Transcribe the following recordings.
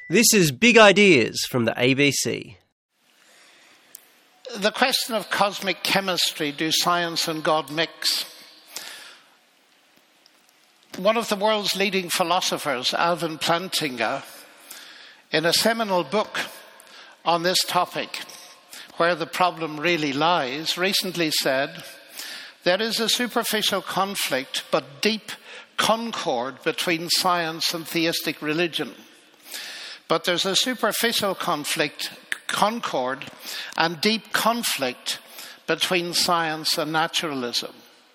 This is Big Ideas from the ABC. The question of cosmic chemistry, do science and God mix? One of the world's leading philosophers, Alvin Plantinga, in a seminal book on this topic, Where the Problem Really Lies, recently said, there is a superficial conflict but deep concord between science and theistic religion. But there's a superficial concord and deep conflict between science and naturalism.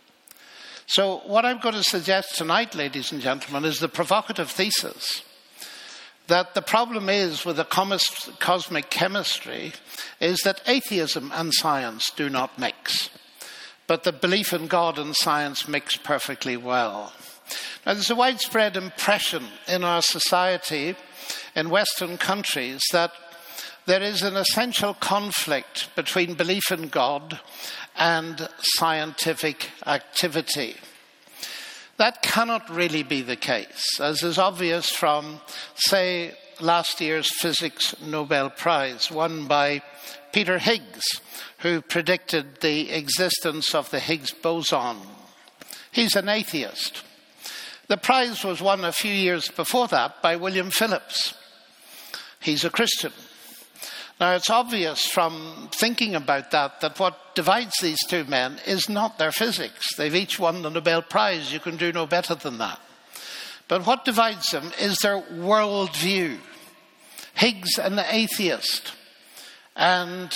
So what I'm going to suggest tonight, ladies and gentlemen, is the provocative thesis that the problem is with the cosmic chemistry is that atheism and science do not mix, but the belief in God and science mix perfectly well. Now, there's a widespread impression in our society, in Western countries, that there is an essential conflict between belief in God and scientific activity. That cannot really be the case, as is obvious from, say, last year's Physics Nobel Prize, won by Peter Higgs, who predicted the existence of the Higgs boson. He's an atheist. The prize was won a few years before that by William Phillips. He's a Christian. Now, it's obvious from thinking about that what divides these two men is not their physics. They've each won the Nobel Prize. You can do no better than that. But what divides them is their worldview. Higgs, an atheist, and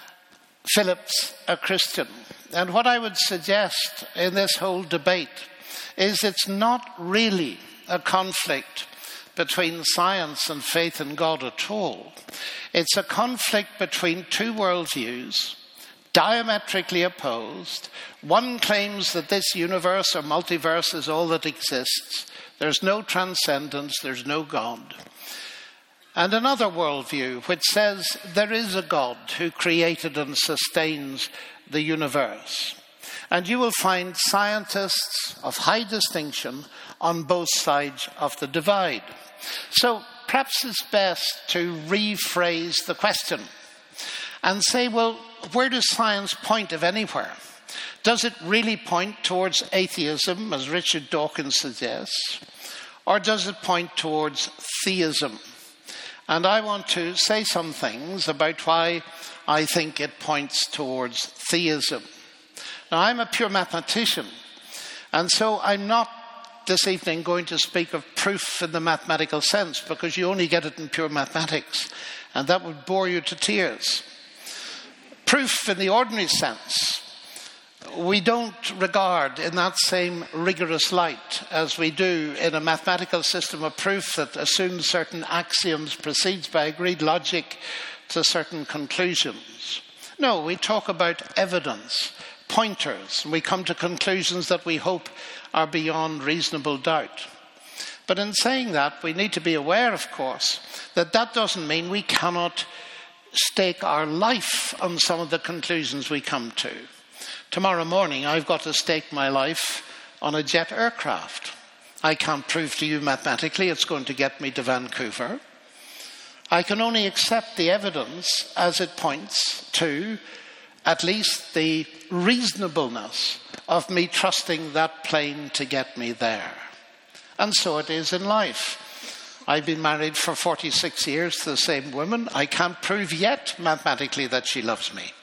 Phillips, a Christian. And what I would suggest in this whole debate is it's not really a conflict between science and faith in God at all. It's a conflict between two worldviews, diametrically opposed. One claims that this universe or multiverse is all that exists. There's no transcendence, there's no God. And another worldview which says there is a God who created and sustains the universe. And you will find scientists of high distinction on both sides of the divide. So perhaps it's best to rephrase the question and say, well, where does science point, if anywhere? Does it really point towards atheism, as Richard Dawkins suggests, or does it point towards theism? And I want to say some things about why I think it points towards theism. Now, I'm a pure mathematician, and so I'm not this evening going to speak of proof in the mathematical sense, because you only get it in pure mathematics, and that would bore you to tears. Proof in the ordinary sense, we don't regard in that same rigorous light as we do in a mathematical system of proof that assumes certain axioms, proceeds by agreed logic to certain conclusions. No, we talk about evidence, pointers, and we come to conclusions that we hope are beyond reasonable doubt. But in saying that, we need to be aware, of course, that that doesn't mean we cannot stake our life on some of the conclusions we come to. Tomorrow morning, I've got to stake my life on a jet aircraft. I can't prove to you mathematically it's going to get me to Vancouver. I can only accept the evidence as it points to at least the reasonableness of me trusting that plane to get me there. And so it is in life. I've been married for 46 years to the same woman. I can't prove yet mathematically that she loves me.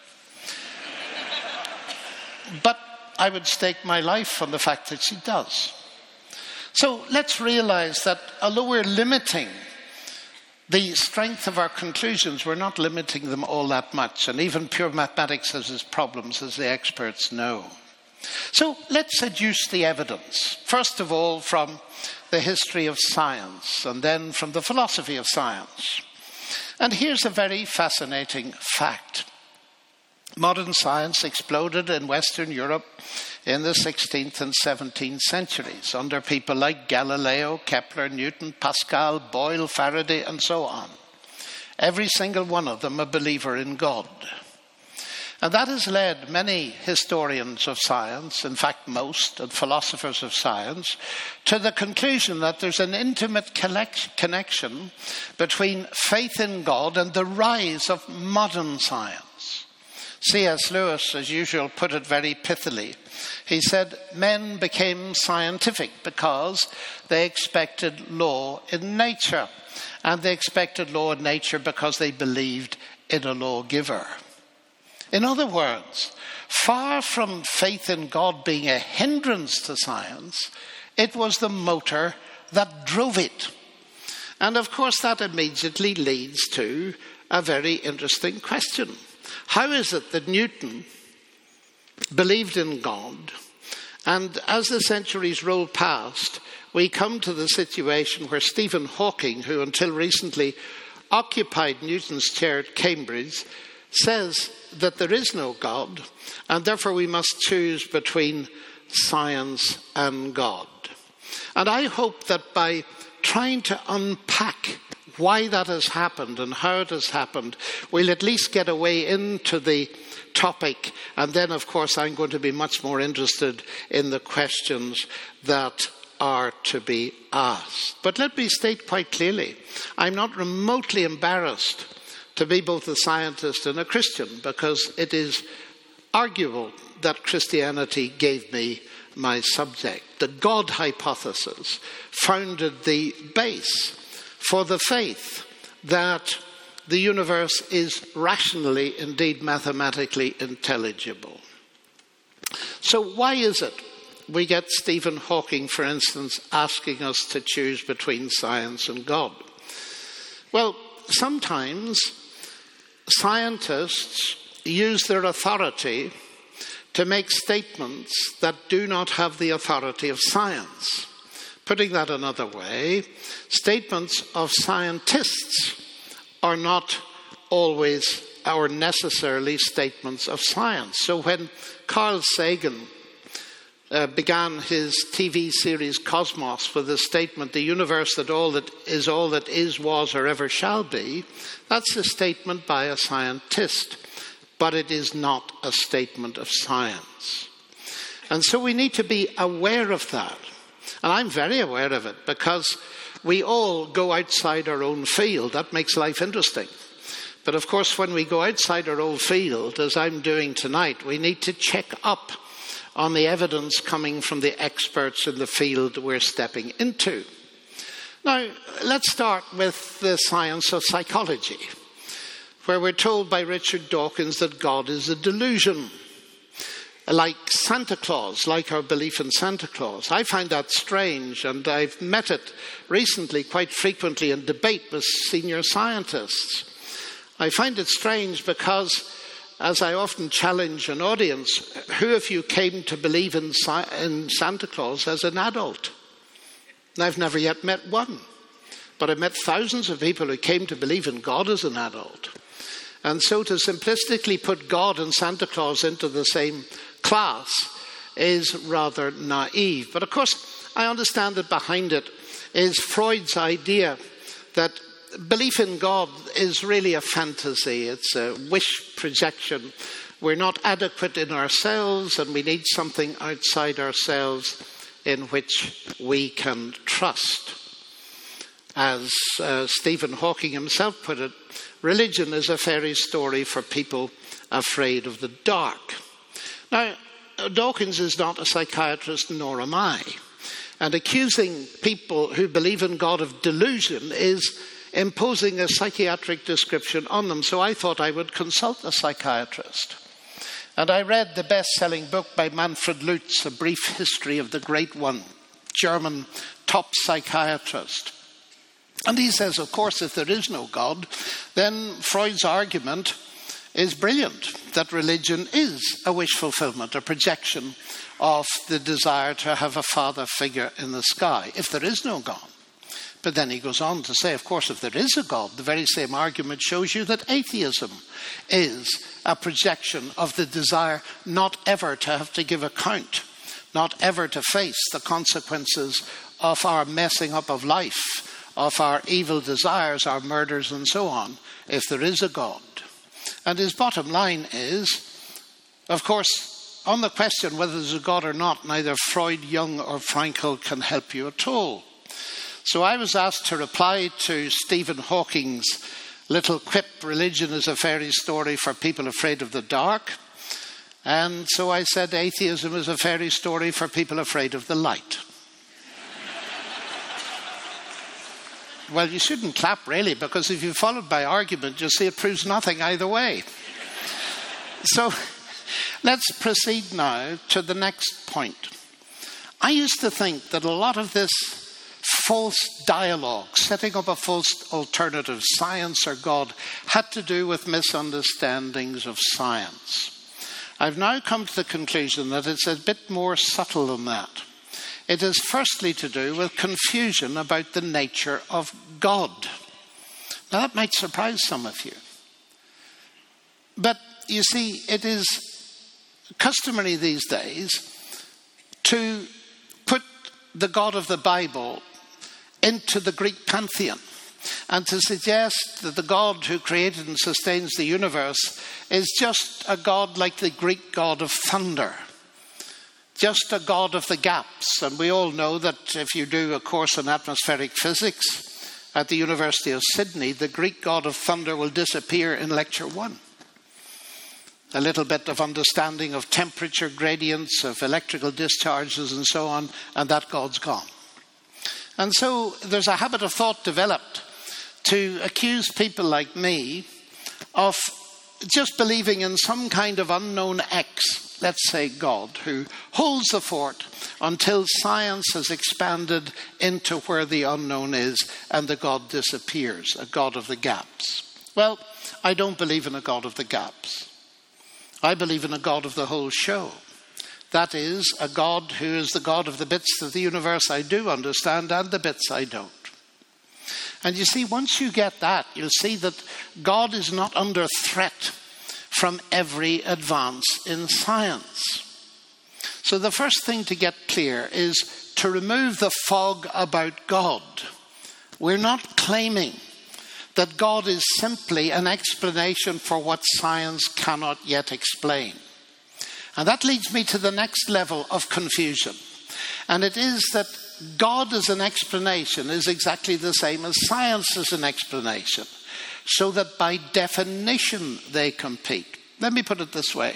But I would stake my life on the fact that she does. So let's realize that although we're limiting the strength of our conclusions, we're not limiting them all that much. And even pure mathematics has its problems, as the experts know. So let's adduce the evidence. First of all, from the history of science, and then from the philosophy of science. And here's a very fascinating fact. Modern science exploded in Western Europe in the 16th and 17th centuries under people like Galileo, Kepler, Newton, Pascal, Boyle, Faraday, and so on. Every single one of them a believer in God. And that has led many historians of science, in fact most, and philosophers of science, to the conclusion that there's an intimate connection between faith in God and the rise of modern science. C.S. Lewis, as usual, put it very pithily. He said, men became scientific because they expected law in nature. And they expected law in nature because they believed in a lawgiver. In other words, far from faith in God being a hindrance to science, it was the motor that drove it. And of course that immediately leads to a very interesting question. How is it that Newton believed in God, and as the centuries roll past, we come to the situation where Stephen Hawking, who until recently occupied Newton's chair at Cambridge, says that there is no God, and therefore we must choose between science and God. And I hope that by trying to unpack why that has happened and how it has happened, we'll at least get a way into the topic. And then, of course, I'm going to be much more interested in the questions that are to be asked. But let me state quite clearly, I'm not remotely embarrassed to be both a scientist and a Christian, because it is arguable that Christianity gave me my subject. The God hypothesis founded the base for the faith that the universe is rationally, indeed mathematically intelligible. So why is it we get Stephen Hawking, for instance, asking us to choose between science and God? Well, sometimes scientists use their authority to make statements that do not have the authority of science. Putting that another way, statements of scientists are not always or necessarily statements of science. So when Carl Sagan began his TV series Cosmos with the statement, the universe that all that is, was, or ever shall be, that's a statement by a scientist, but it is not a statement of science. And so we need to be aware of that. And I'm very aware of it, because we all go outside our own field. That makes life interesting. But of course, when we go outside our own field, as I'm doing tonight, we need to check up on the evidence coming from the experts in the field we're stepping into. Now, let's start with the science of psychology, where we're told by Richard Dawkins that God is a delusion, like Santa Claus, like our belief in Santa Claus. I find that strange, and I've met it recently quite frequently in debate with senior scientists. I find it strange because, as I often challenge an audience, who of you came to believe in Santa Claus as an adult? And I've never yet met one. But I've met thousands of people who came to believe in God as an adult. And so to simplistically put God and Santa Claus into the same class is rather naive. But of course, I understand that behind it is Freud's idea that belief in God is really a fantasy. It's a wish projection. We're not adequate in ourselves, and we need something outside ourselves in which we can trust. As Stephen Hawking himself put it, religion is a fairy story for people afraid of the dark. Now, Dawkins is not a psychiatrist, nor am I. And accusing people who believe in God of delusion is imposing a psychiatric description on them. So I thought I would consult a psychiatrist. And I read the best-selling book by Manfred Lutz, A Brief History of the Great One, German top psychiatrist. And he says, of course, if there is no God, then Freud's argument is brilliant, that religion is a wish fulfillment, a projection of the desire to have a father figure in the sky, if there is no God. But then he goes on to say, of course, if there is a God, the very same argument shows you that atheism is a projection of the desire not ever to have to give account, not ever to face the consequences of our messing up of life, of our evil desires, our murders and so on, if there is a God. And his bottom line is, Of course, on the question whether there's a God or not, neither Freud, Jung or Frankl can help you at all. So I was asked to reply to Stephen Hawking's little quip, "Religion is a fairy story for people afraid of the dark." And so I said atheism is a fairy story for people afraid of the light. Well, you shouldn't clap really, because if you followed my argument, you'll see it proves nothing either way. So let's proceed now to the next point. I used to think that a lot of this false dialogue, setting up a false alternative, science or God, had to do with misunderstandings of science. I've now come to the conclusion that it's a bit more subtle than that. It is firstly to do with confusion about the nature of God. Now that might surprise some of you. But you see, it is customary these days to put the God of the Bible into the Greek pantheon and to suggest that the God who created and sustains the universe is just a God like the Greek god of thunder, just a God of the gaps. And we all know that if you do a course in atmospheric physics at the University of Sydney, the Greek god of thunder will disappear in lecture 1. A little bit of understanding of temperature gradients, of electrical discharges and so on, and that God's gone. And so there's a habit of thought developed to accuse people like me of just believing in some kind of unknown X, let's say God, who holds the fort until science has expanded into where the unknown is and the God disappears, a God of the gaps. Well, I don't believe in a God of the gaps. I believe in a God of the whole show. That is, a God who is the God of the bits of the universe I do understand and the bits I don't. And you see, once you get that, you'll see that God is not under threat from every advance in science. So the first thing to get clear is to remove the fog about God. We're not claiming that God is simply an explanation for what science cannot yet explain. And that leads me to the next level of confusion. And it is that God as an explanation is exactly the same as science as an explanation. So that by definition they compete. Let me put it this way.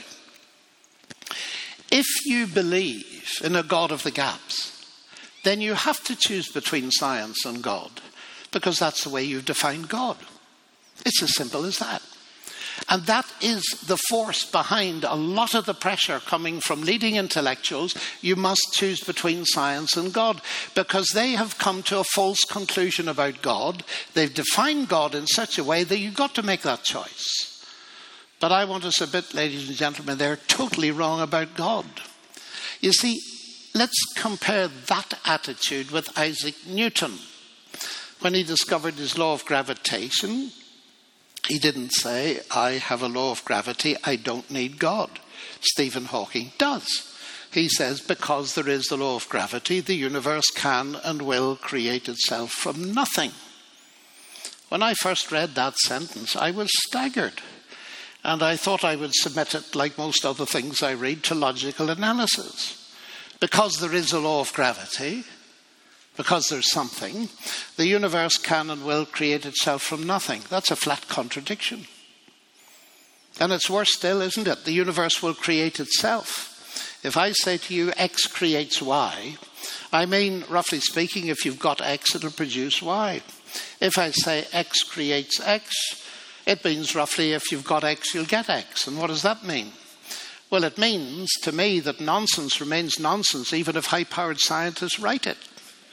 If you believe in a God of the gaps, then you have to choose between science and God, because that's the way you've defined God. It's as simple as that. And that is the force behind a lot of the pressure coming from leading intellectuals. You must choose between science and God, because they have come to a false conclusion about God. They've defined God in such a way that you've got to make that choice. But I want to submit, ladies and gentlemen, they're totally wrong about God. You see, let's compare that attitude with Isaac Newton. When he discovered his law of gravitation, he didn't say, I have a law of gravity, I don't need God. Stephen Hawking does. He says, because there is the law of gravity, the universe can and will create itself from nothing. When I first read that sentence, I was staggered. And I thought I would submit it, like most other things I read, to logical analysis. Because there is a law of gravity, because there's something, the universe can and will create itself from nothing. That's a flat contradiction. And it's worse still, isn't it? The universe will create itself. If I say to you, X creates Y, I mean, roughly speaking, if you've got X, it'll produce Y. If I say X creates X, it means roughly if you've got X, you'll get X. And what does that mean? Well, it means to me that nonsense remains nonsense, even if high-powered scientists write it.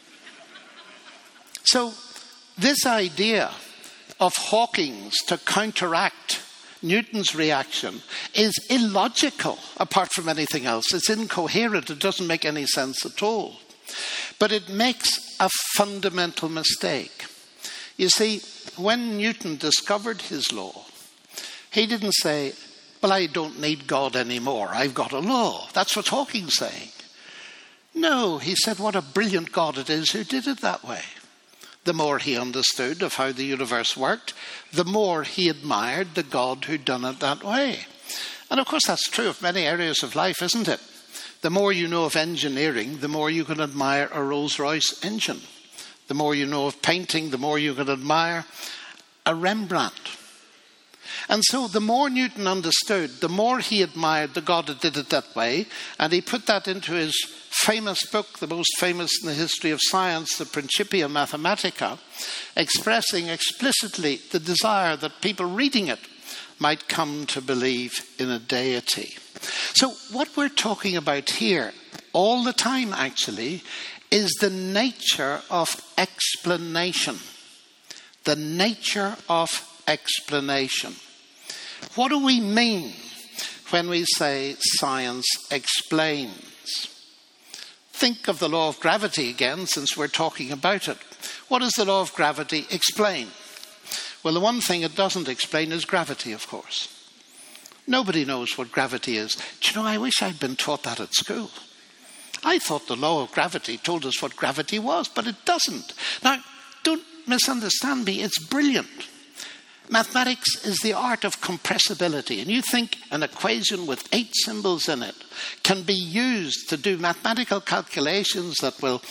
So this idea of Hawking's to counteract Newton's reaction is illogical, apart from anything else. It's incoherent. It doesn't make any sense at all. But it makes a fundamental mistake. You see, when Newton discovered his law, he didn't say, well, I don't need God anymore. I've got a law. That's what Hawking's saying. No, he said, what a brilliant God it is who did it that way. The more he understood of how the universe worked, the more he admired the God who'd done it that way. And of course that's true of many areas of life, isn't it? The more you know of engineering, the more you can admire a Rolls-Royce engine. The more you know of painting, the more you can admire a Rembrandt. And so the more Newton understood, the more he admired the God that did it that way. And he put that into his famous book, the most famous in the history of science, the Principia Mathematica, expressing explicitly the desire that people reading it might come to believe in a deity. So what we're talking about here, all the time actually, is the nature of explanation. The nature of explanation. What do we mean when we say science explains? Think of the law of gravity again, since we're talking about it. What does the law of gravity explain? Well, the one thing it doesn't explain is gravity, of course. Nobody knows what gravity is. Do you know, I wish I'd been taught that at school. I thought the law of gravity told us what gravity was, but it doesn't. Now, don't misunderstand me, it's brilliant. Mathematics is the art of compressibility, and you think an equation with 8 symbols in it can be used to do mathematical calculations that will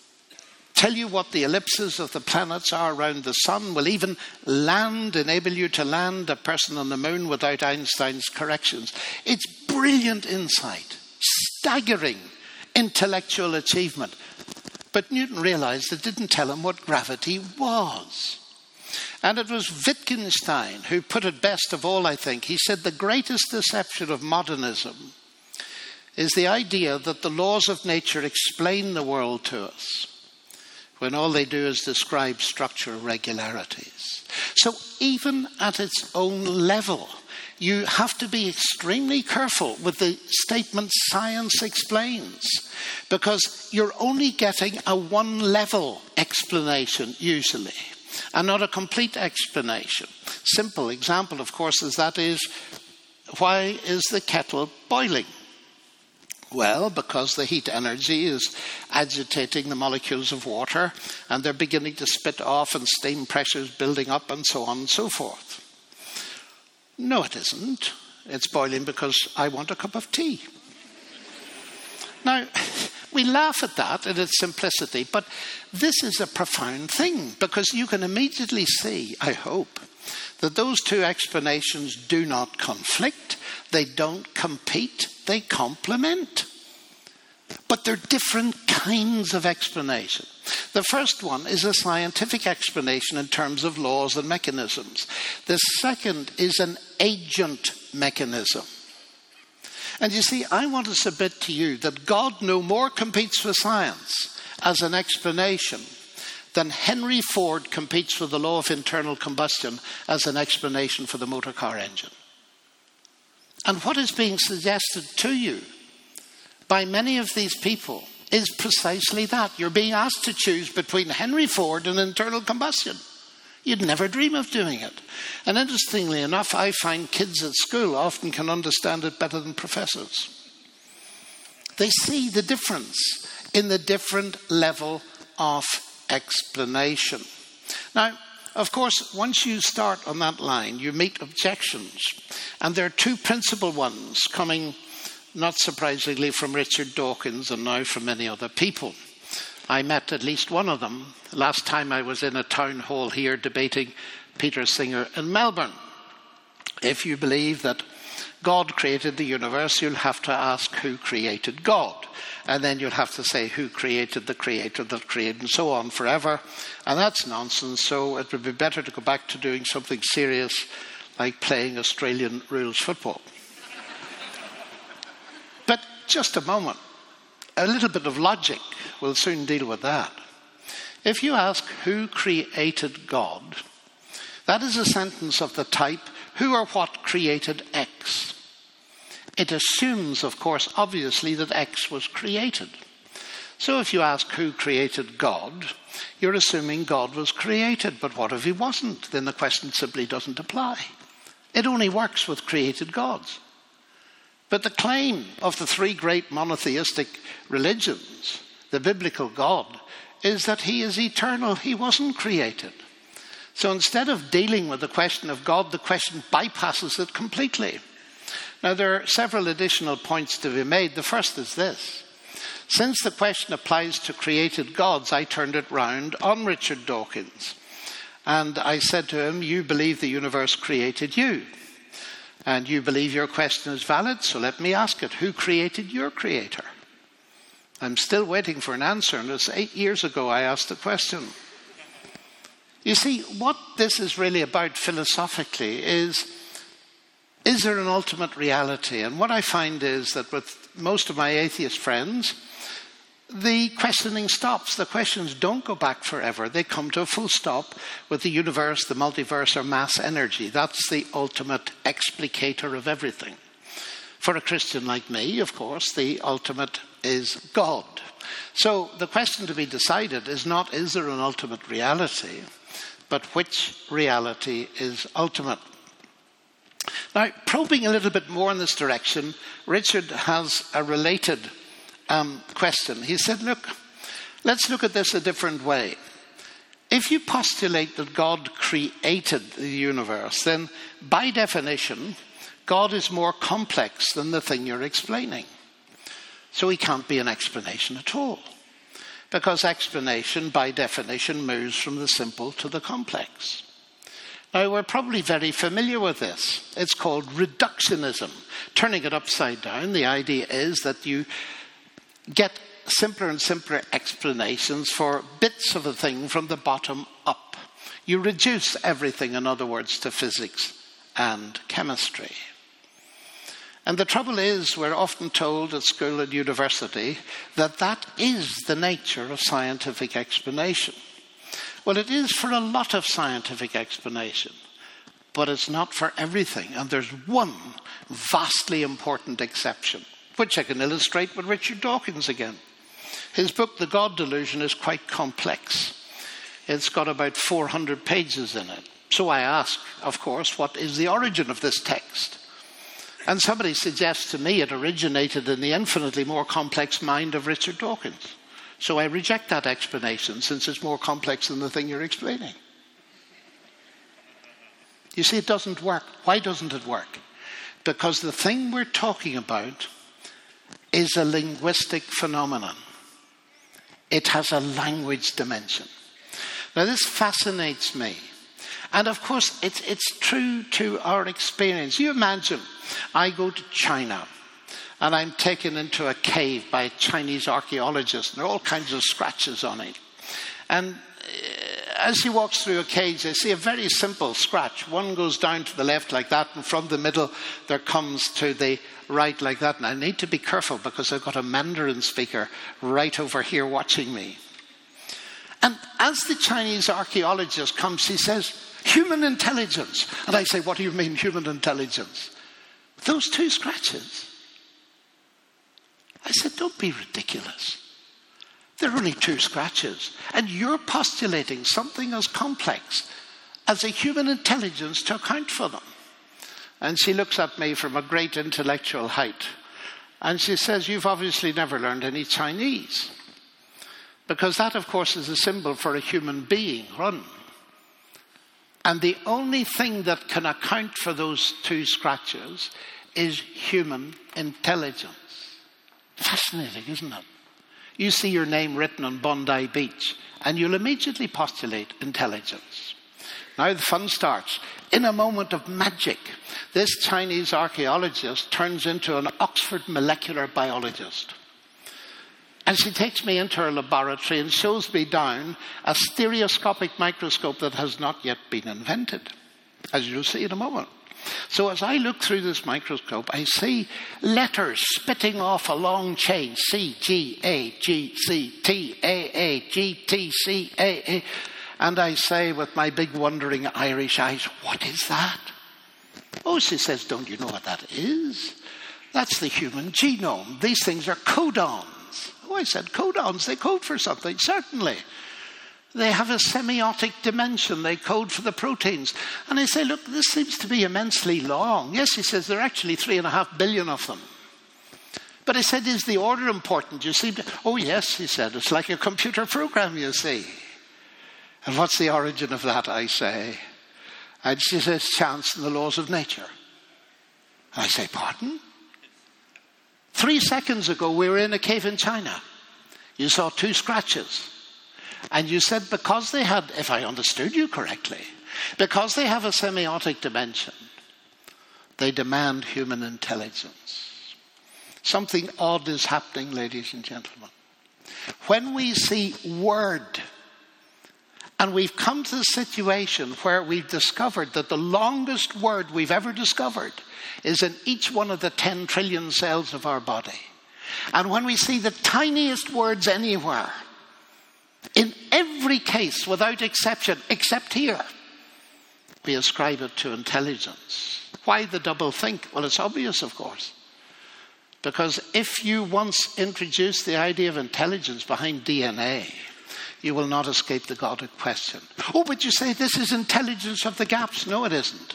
tell you what the ellipses of the planets are around the sun, will even enable you to land a person on the moon without Einstein's corrections. It's brilliant insight, staggering intellectual achievement. But Newton realized it didn't tell him what gravity was. And it was Wittgenstein who put it best of all, I think. He said the greatest deception of modernism is the idea that the laws of nature explain the world to us, when all they do is describe structural regularities. So even at its own level, you have to be extremely careful with the statement science explains, because you're only getting a one-level explanation usually, and not a complete explanation. Simple example, of course, is why is the kettle boiling? Well, because the heat energy is agitating the molecules of water, and they're beginning to spit off, and steam pressure is building up, and so on and so forth. No, it isn't. It's boiling because I want a cup of tea. Now, we laugh at that in its simplicity, but this is a profound thing, because you can immediately see, I hope, that those two explanations do not conflict, they don't compete, they complement. But they're different kinds of explanation. The first one is a scientific explanation in terms of laws and mechanisms. The second is an agent mechanism. And you see, I want to submit to you that God no more competes with science as an explanation than Henry Ford competes with the law of internal combustion as an explanation for the motor car engine. And what is being suggested to you by many of these people is precisely that. You're being asked to choose between Henry Ford and internal combustion. You'd never dream of doing it. And interestingly enough, I find kids at school often can understand it better than professors. They see the difference in the different level of explanation. Now, of course, once you start on that line, you meet objections. And there are two principal ones coming, not surprisingly, from Richard Dawkins and now from many other people. I met at least one of them last time I was in a town hall here debating Peter Singer in Melbourne. If you believe that God created the universe, you'll have to ask who created God. And then you'll have to say who created the creator that created, and so on forever. And that's nonsense, so it would be better to go back to doing something serious like playing Australian rules football. But just a moment. A little bit of logic will soon deal with that. If you ask who created God, that is a sentence of the type, who or what created X? It assumes, of course, obviously, that X was created. So if you ask who created God, you're assuming God was created. But what if he wasn't? Then the question simply doesn't apply. It only works with created gods. But the claim of the three great monotheistic religions, the biblical God, is that he is eternal. He wasn't created. So instead of dealing with the question of God, the question bypasses it completely. Now, there are several additional points to be made. The first is this. Since the question applies to created gods, I turned it round on Richard Dawkins. And I said to him, you believe the universe created you. And you believe your question is valid, so let me ask it. Who created your creator? I'm still waiting for an answer, and it's 8 years ago I asked the question. You see, what this is really about philosophically is there an ultimate reality? And what I find is that with most of my atheist friends, the questioning stops. The questions don't go back forever. They come to a full stop with the universe, the multiverse, or mass energy. That's the ultimate explicator of everything. For a Christian like me, of course, the ultimate is God. So the question to be decided is not, is there an ultimate reality, but which reality is ultimate? Now, probing a little bit more in this direction, Richard has a related question. He said, look, let's look at this a different way. If you postulate that God created the universe, then by definition, God is more complex than the thing you're explaining. So he can't be an explanation at all. Because explanation, by definition, moves from the simple to the complex. Now, we're probably very familiar with this. It's called reductionism. Turning it upside down, the idea is that you get simpler and simpler explanations for bits of a thing from the bottom up. You reduce everything, in other words, to physics and chemistry. And the trouble is, we're often told at school and university that that is the nature of scientific explanation. Well, it is for a lot of scientific explanation, but it's not for everything. And there's one vastly important exception, which I can illustrate with Richard Dawkins again. His book, The God Delusion, is quite complex. It's got about 400 pages in it. So I ask, of course, what is the origin of this text? And somebody suggests to me it originated in the infinitely more complex mind of Richard Dawkins. So I reject that explanation, since it's more complex than the thing you're explaining. You see, it doesn't work. Why doesn't it work? Because the thing we're talking about is a linguistic phenomenon. It has a language dimension. Now, this fascinates me. And of course, it's true to our experience. You imagine I go to China and I'm taken into a cave by a Chinese archaeologist, and there are all kinds of scratches on it. And as he walks through a cage, I see a very simple scratch. One goes down to the left like that, and from the middle there comes to the right like that. And I need to be careful because I've got a Mandarin speaker right over here watching me. And as the Chinese archaeologist comes, he says, human intelligence. And I say, what do you mean, human intelligence? Those two scratches. I said, don't be ridiculous. They're only two scratches. And you're postulating something as complex as a human intelligence to account for them. And she looks at me from a great intellectual height. And she says, you've obviously never learned any Chinese. Because that, of course, is a symbol for a human being, Run. And the only thing that can account for those two scratches is human intelligence. Fascinating, isn't it? You see your name written on Bondi Beach, and you'll immediately postulate intelligence. Now the fun starts. In a moment of magic, this Chinese archaeologist turns into an Oxford molecular biologist. And she takes me into her laboratory and shows me down a stereoscopic microscope that has not yet been invented, as you'll see in a moment. So as I look through this microscope, I see letters spitting off a long chain, C, G, A, G, C, T, A, A, G, T, C, A, A. And I say with my big wondering Irish eyes, what is that? Oh, she says, don't you know what that is? That's the human genome. These things are codons. Oh, I said, codons, they code for something, certainly. They have a semiotic dimension. They code for the proteins. And I say, look, this seems to be immensely long. Yes, he says, there are actually 3.5 billion of them. But I said, is the order important? You see? Oh, yes, he said, it's like a computer program, you see. And what's the origin of that, I say? And she says, chance and the laws of nature. And I say, pardon? 3 seconds ago, we were in a cave in China. You saw 2 scratches. And you said because they had, if I understood you correctly, because they have a semiotic dimension, they demand human intelligence. Something odd is happening, ladies and gentlemen. When we see word, and we've come to the situation where we've discovered that the longest word we've ever discovered is in each one of the 10 trillion cells of our body. And when we see the tiniest words anywhere, in every case, without exception, except here, we ascribe it to intelligence. Why the double think? Well, it's obvious, of course. Because if you once introduce the idea of intelligence behind DNA, you will not escape the Godic question. Oh, but you say this is intelligence of the gaps. No, it isn't.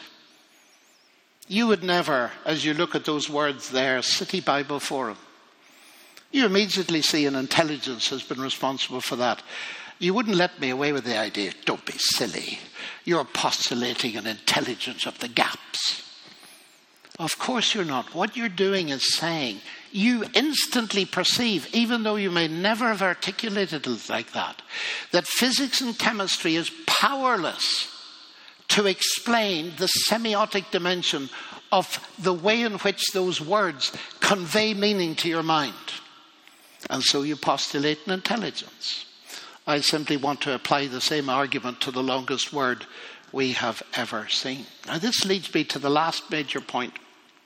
You would never, as you look at those words there, City Bible Forum, you immediately see an intelligence has been responsible for that. You wouldn't let me away with the idea, don't be silly. You're postulating an intelligence of the gaps. Of course you're not. What you're doing is saying you instantly perceive, even though you may never have articulated it like that physics and chemistry is powerless to explain the semiotic dimension of the way in which those words convey meaning to your mind. And so you postulate an intelligence. I simply want to apply the same argument to the longest word we have ever seen. Now this leads me to the last major point.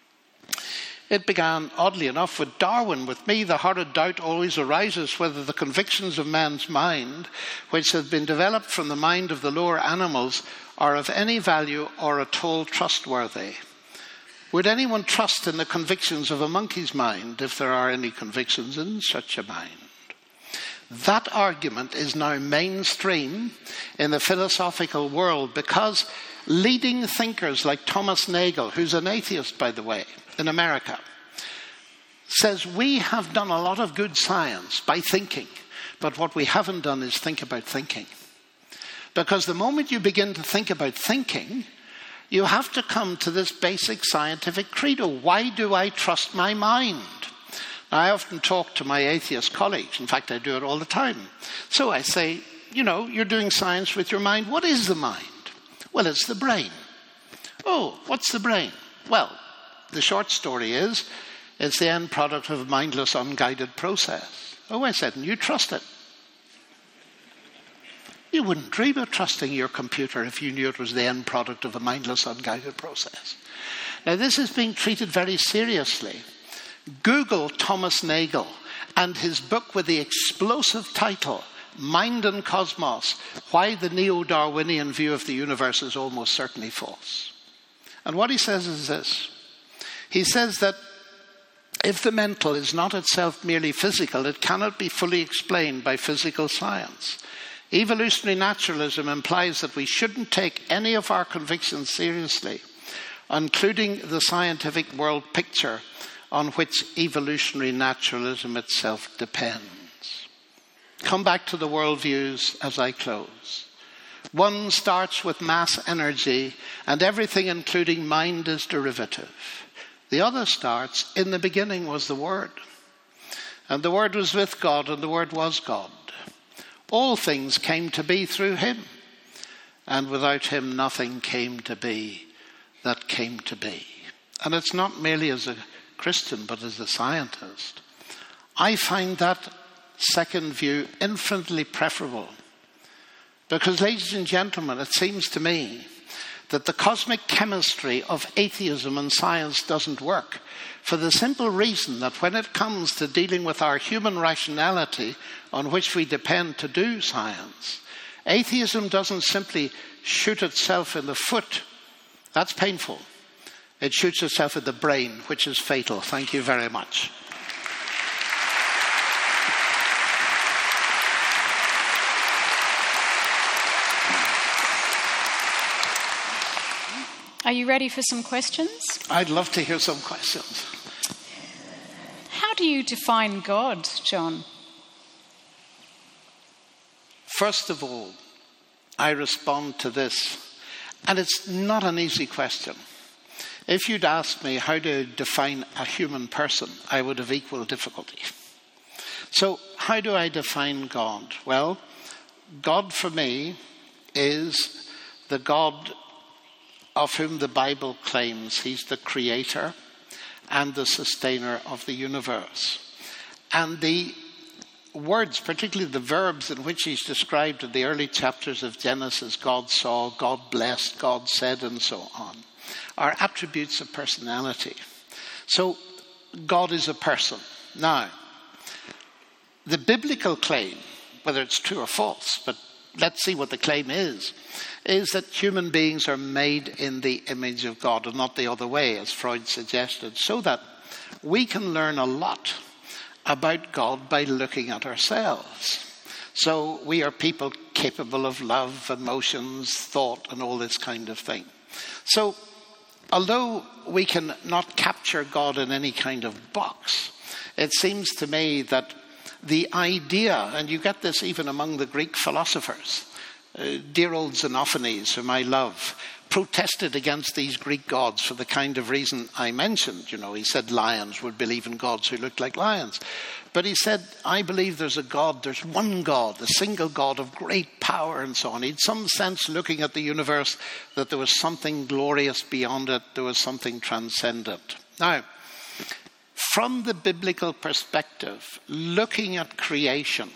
It began, oddly enough, with Darwin. With me, the horrid doubt always arises whether the convictions of man's mind, which have been developed from the mind of the lower animals, are of any value or at all trustworthy. Would anyone trust in the convictions of a monkey's mind if there are any convictions in such a mind? That argument is now mainstream in the philosophical world because leading thinkers like Thomas Nagel, who's an atheist, by the way, in America, says we have done a lot of good science by thinking, but what we haven't done is think about thinking. Because the moment you begin to think about thinking, you have to come to this basic scientific credo. Why do I trust my mind? Now, I often talk to my atheist colleagues. In fact, I do it all the time. So I say, you're doing science with your mind. What is the mind? Well, it's the brain. Oh, what's the brain? Well, the short story is, it's the end product of a mindless, unguided process. Oh, I said, and you trust it. You wouldn't dream of trusting your computer if you knew it was the end product of a mindless, unguided process. Now, this is being treated very seriously. Google Thomas Nagel and his book with the explosive title, Mind and Cosmos, Why the Neo-Darwinian View of the Universe is Almost Certainly False. And what he says is this. He says that if the mental is not itself merely physical, it cannot be fully explained by physical science. Evolutionary naturalism implies that we shouldn't take any of our convictions seriously, including the scientific world picture on which evolutionary naturalism itself depends. Come back to the worldviews as I close. One starts with mass energy, and everything including mind is derivative. The other starts, in the beginning was the Word. And the Word was with God, and the Word was God. All things came to be through him. And without him, nothing came to be that came to be. And it's not merely as a Christian, but as a scientist. I find that second view infinitely preferable. Because, ladies and gentlemen, it seems to me that the cosmic chemistry of atheism and science doesn't work for the simple reason that when it comes to dealing with our human rationality on which we depend to do science, atheism doesn't simply shoot itself in the foot. That's painful. It shoots itself in the brain, which is fatal. Thank you very much. Are you ready for some questions? I'd love to hear some questions. How do you define God, John? First of all, I respond to this, and it's not an easy question. If you'd asked me how to define a human person, I would have equal difficulty. So how do I define God? Well, God for me is the God of whom the Bible claims he's the creator and the sustainer of the universe. And the words, particularly the verbs in which he's described in the early chapters of Genesis, God saw, God blessed, God said, and so on, are attributes of personality. So God is a person. Now, the biblical claim, whether it's true or false, but let's see what the claim is that human beings are made in the image of God and not the other way, as Freud suggested, so that we can learn a lot about God by looking at ourselves. So we are people capable of love, emotions, thought, and all this kind of thing. So although we can not capture God in any kind of box, it seems to me that the idea, and you get this even among the Greek philosophers, dear old Xenophanes, whom I love, protested against these Greek gods for the kind of reason I mentioned. You know, he said lions would believe in gods who looked like lions. But he said, I believe there's a God, there's one God, a single God of great power and so on. He had some sense looking at the universe that there was something glorious beyond it, there was something transcendent. Now, from the biblical perspective, looking at creation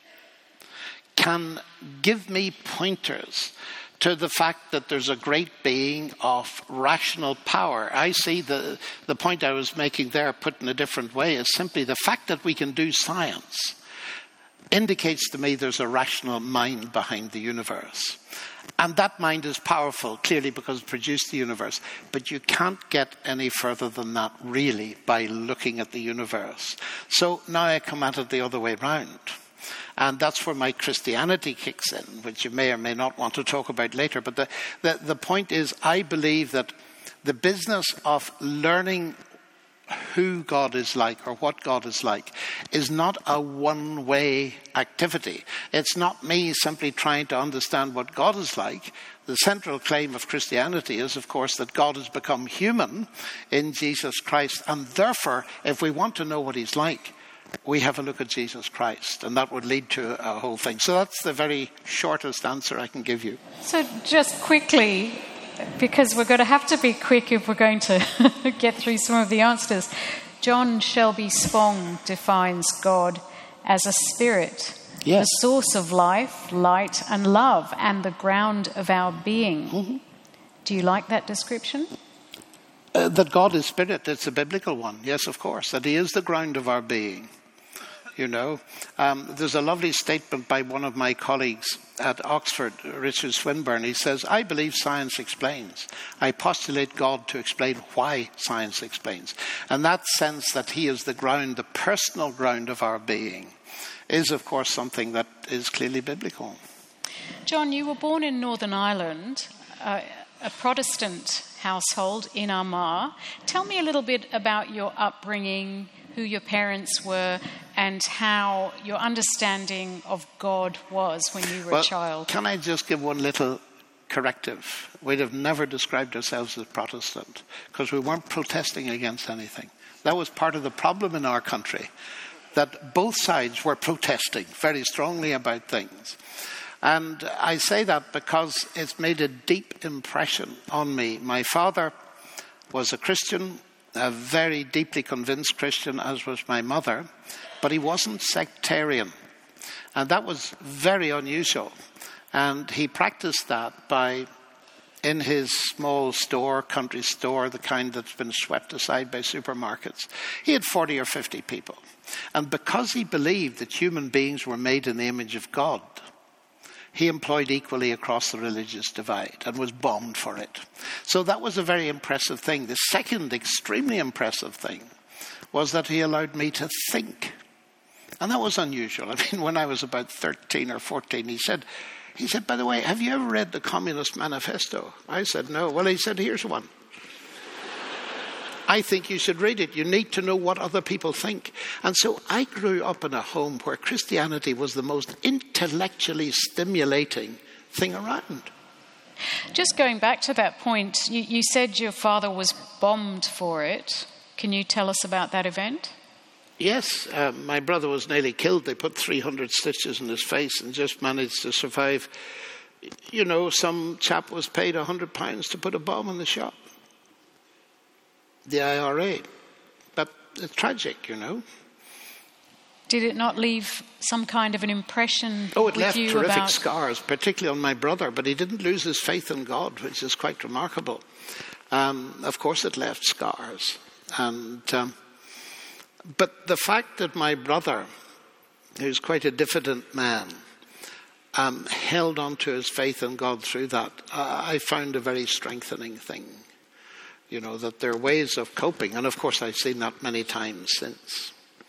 can give me pointers to the fact that there's a great being of rational power. I see the point I was making there, put in a different way, is simply the fact that we can do science indicates to me there's a rational mind behind the universe. And that mind is powerful, clearly, because it produced the universe. But you can't get any further than that, really, by looking at the universe. So now I come at it the other way round. And that's where my Christianity kicks in, which you may or may not want to talk about later. But the point is, I believe that the business of learning who God is like or what God is like is not a one-way activity. It's not me simply trying to understand what God is like. The central claim of Christianity is, of course, that God has become human in Jesus Christ. And therefore, if we want to know what he's like, we have a look at Jesus Christ, and that would lead to a whole thing. So that's the very shortest answer I can give you. So just quickly, because we're going to have to be quick if we're going to get through some of the answers. John Shelby Spong defines God as a spirit, yes, the source of life, light and love, and the ground of our being. Mm-hmm. Do you like that description? That God is spirit, it's a biblical one. Yes, of course, that he is the ground of our being. You know, there's a lovely statement by one of my colleagues at Oxford, Richard Swinburne. He says, I believe science explains. I postulate God to explain why science explains. And that sense that he is the ground, the personal ground of our being, is, of course, something that is clearly biblical. John, you were born in Northern Ireland, a Protestant household in Armagh. Tell me a little bit about your upbringing, who your parents were, and how your understanding of God was when you were a child. Can I just give one little corrective? We'd have never described ourselves as Protestant because we weren't protesting against anything. That was part of the problem in our country, that both sides were protesting very strongly about things. And I say that because it's made a deep impression on me. My father was a Christian, a very deeply convinced Christian, as was my mother, but he wasn't sectarian. And that was very unusual. And he practiced that by, in his small store, country store, the kind that's been swept aside by supermarkets, he had 40 or 50 people. And because he believed that human beings were made in the image of God, he employed equally across the religious divide and was bombed for it. So that was a very impressive thing. The second extremely impressive thing was that he allowed me to think. And that was unusual. I mean, when I was about 13 or 14, he said, by the way, have you ever read the Communist Manifesto? I said, no. Well, he said, here's one. I think you should read it. You need to know what other people think. And so I grew up in a home where Christianity was the most intellectually stimulating thing around. Just going back to that point, you said your father was bombed for it. Can you tell us about that event? Yes, my brother was nearly killed. They put 300 stitches in his face and just managed to survive. You know, some chap was paid £100 to put a bomb in the shop. The IRA. But it's tragic, you know. Did it not leave some kind of an impression Oh, it with left you terrific about... scars, particularly on my brother, but he didn't lose his faith in God, which is quite remarkable. Of course it left scars. But the fact that my brother, who's quite a diffident man, held on to his faith in God through that, I found a very strengthening thing. You know, that there are ways of coping. And of course I've seen that many times since.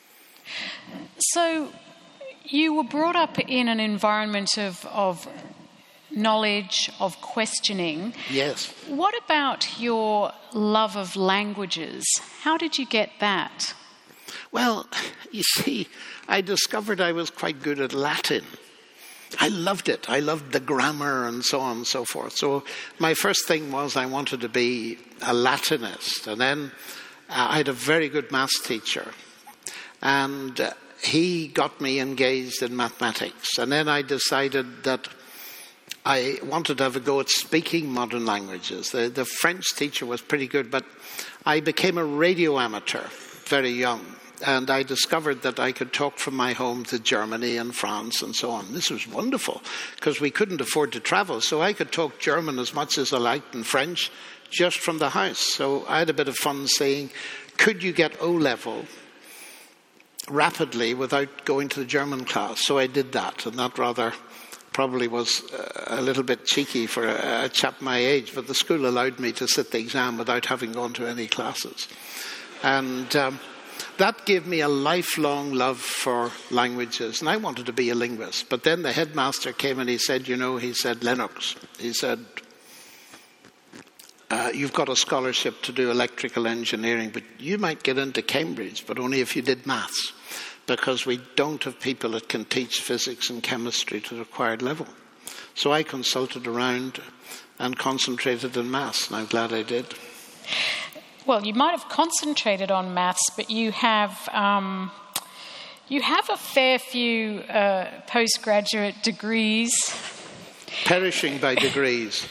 So you were brought up in an environment of knowledge, of questioning. Yes. What about your love of languages? How did you get that? Well, you see, I discovered I was quite good at Latin. I loved it. I loved the grammar and so on and so forth. So my first thing was I wanted to be a Latinist. And then I had a very good maths teacher. And he got me engaged in mathematics. And then I decided that I wanted to have a go at speaking modern languages. The French teacher was pretty good, but I became a radio amateur very young. And I discovered that I could talk from my home to Germany and France and so on. This was wonderful because we couldn't afford to travel. So I could talk German as much as I liked and French just from the house. So I had a bit of fun saying, could you get O-level rapidly without going to the German class? So I did that, and that rather probably was a little bit cheeky for a chap my age, but the school allowed me to sit the exam without having gone to any classes. And that gave me a lifelong love for languages, and I wanted to be a linguist. But then the headmaster came and he said, Lennox, he said, you've got a scholarship to do electrical engineering, but you might get into Cambridge, but only if you did maths, because we don't have people that can teach physics and chemistry to the required level. So I consulted around and concentrated in maths, and I'm glad I did. Well, you might have concentrated on maths, but you have a fair few postgraduate degrees. Perishing by degrees.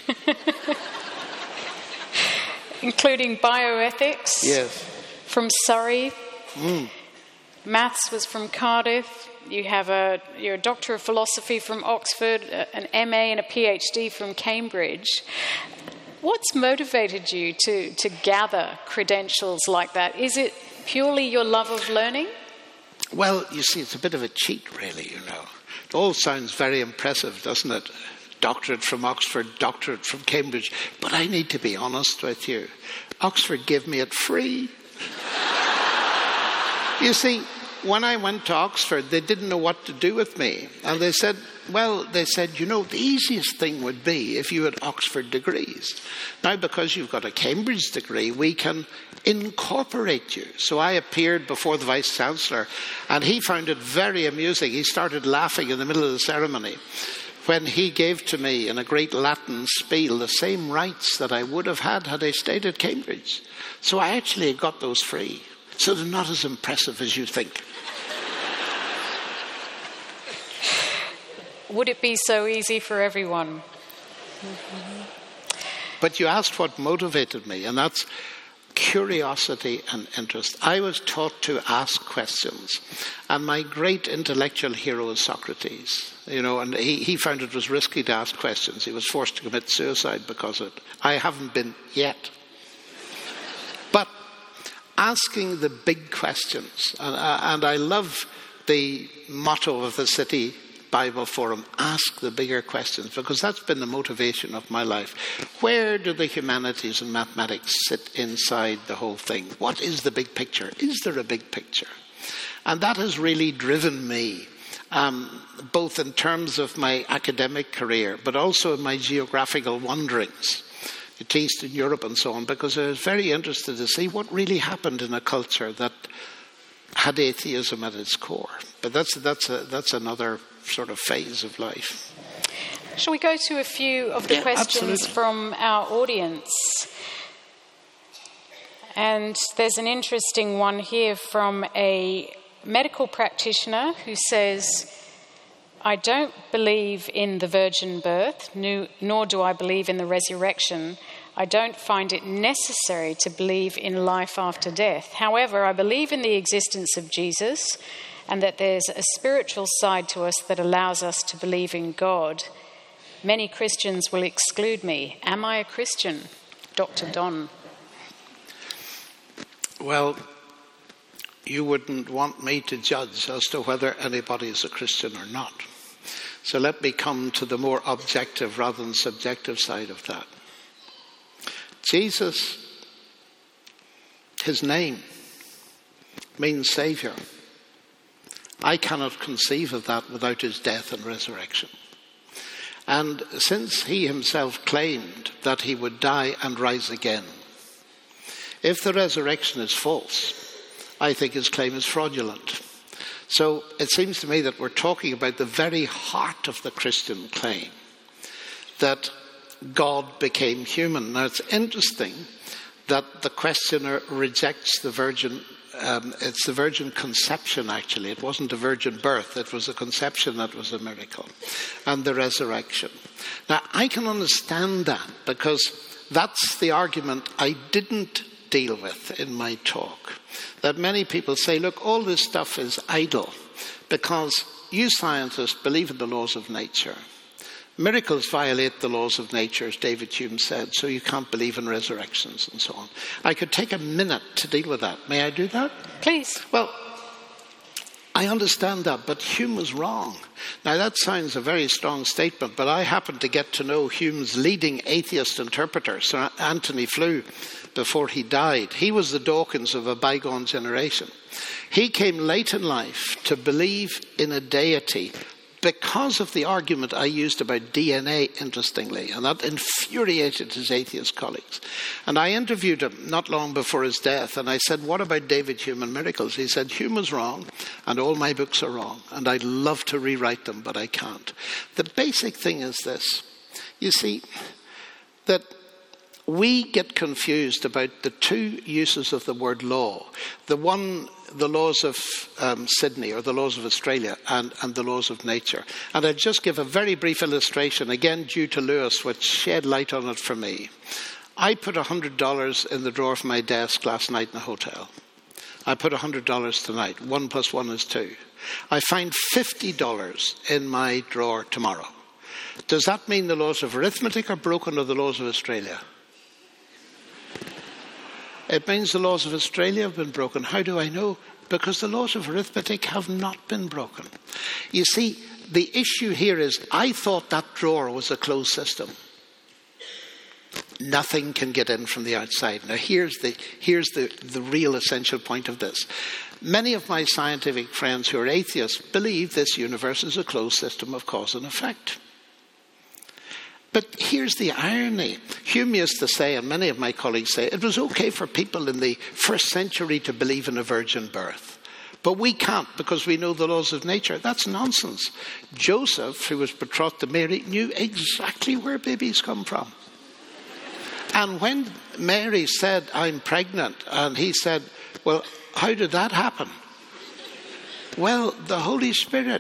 Including bioethics. Yes. From Surrey. Maths was from Cardiff. You're a Doctor of Philosophy from Oxford, an MA and a PhD from Cambridge. What's motivated you to gather credentials like that? Is it purely your love of learning? Well, you see, it's a bit of a cheat, really, you know. It all sounds very impressive, doesn't it? Doctorate from Oxford, doctorate from Cambridge. But I need to be honest with you. Oxford gave me it free. You see, when I went to Oxford, they didn't know what to do with me. And they said, the easiest thing would be if you had Oxford degrees. Now, because you've got a Cambridge degree, we can incorporate you. So I appeared before the Vice-Chancellor, and he found it very amusing. He started laughing in the middle of the ceremony when he gave to me in a great Latin spiel the same rights that I would have had I stayed at Cambridge. So I actually got those free. So they're not as impressive as you think. Would it be so easy for everyone? But you asked what motivated me, and that's curiosity and interest. I was taught to ask questions, and my great intellectual hero is Socrates. And he found it was risky to ask questions. He was forced to commit suicide because of it. I haven't been yet. But asking the big questions, and I love the motto of the City Bible Forum, ask the bigger questions, because that's been the motivation of my life. Where do the humanities and mathematics sit inside the whole thing? What is the big picture? Is there a big picture? And that has really driven me, both in terms of my academic career, but also in my geographical wanderings to Eastern Europe and so on, because I was very interested to see what really happened in a culture that had atheism at its core. But that's another sort of phase of life. Shall we go to a few of the questions absolutely. from our audience? And there's an interesting one here from a medical practitioner who says, I don't believe in the virgin birth, nor do I believe in the resurrection. I don't find it necessary to believe in life after death. However, I believe in the existence of Jesus and that there's a spiritual side to us that allows us to believe in God. Many Christians will exclude me. Am I a Christian? Dr. Don. Well, you wouldn't want me to judge as to whether anybody is a Christian or not. So let me come to the more objective rather than subjective side of that. Jesus, his name means Saviour. I cannot conceive of that without his death and resurrection. And since he himself claimed that he would die and rise again, if the resurrection is false, I think his claim is fraudulent. So it seems to me that we're talking about the very heart of the Christian claim, that God became human. Now it's interesting that the questioner rejects the virgin. It's the virgin conception, actually. It wasn't a virgin birth. It was a conception that was a miracle. And the resurrection. Now, I can understand that because that's the argument I didn't deal with in my talk. That many people say, look, all this stuff is idle because you scientists believe in the laws of nature. Miracles violate the laws of nature, as David Hume said, so you can't believe in resurrections and so on. I could take a minute to deal with that. May I do that? Please. Well, I understand that, but Hume was wrong. Now, that sounds a very strong statement, but I happened to get to know Hume's leading atheist interpreter, Sir Anthony Flew, before he died. He was the Dawkins of a bygone generation. He came late in life to believe in a deity because of the argument I used about DNA, interestingly, and that infuriated his atheist colleagues. And I interviewed him not long before his death, and I said, what about David Hume and miracles? He said, Hume was wrong, and all my books are wrong, and I'd love to rewrite them, but I can't. The basic thing is this. You see, that we get confused about the two uses of the word law. The one, the laws of Sydney or the laws of Australia and the laws of nature. And I'll just give a very brief illustration, again due to Lewis, which shed light on it for me. I put $100 in the drawer of my desk last night in a hotel. I put $100 tonight. 1 + 1 is 2. I find $50 in my drawer tomorrow. Does that mean the laws of arithmetic are broken or the laws of Australia? It means the laws of Australia have been broken. How do I know? Because the laws of arithmetic have not been broken. You see, the issue here is I thought that drawer was a closed system. Nothing can get in from the outside. Now here's the real essential point of this. Many of my scientific friends who are atheists believe this universe is a closed system of cause and effect. But here's the irony. Hume used to say, and many of my colleagues say, it was okay for people in the first century to believe in a virgin birth. But we can't because we know the laws of nature. That's nonsense. Joseph, who was betrothed to Mary, knew exactly where babies come from. And when Mary said, I'm pregnant, and he said, well, how did that happen? Well, the Holy Spirit.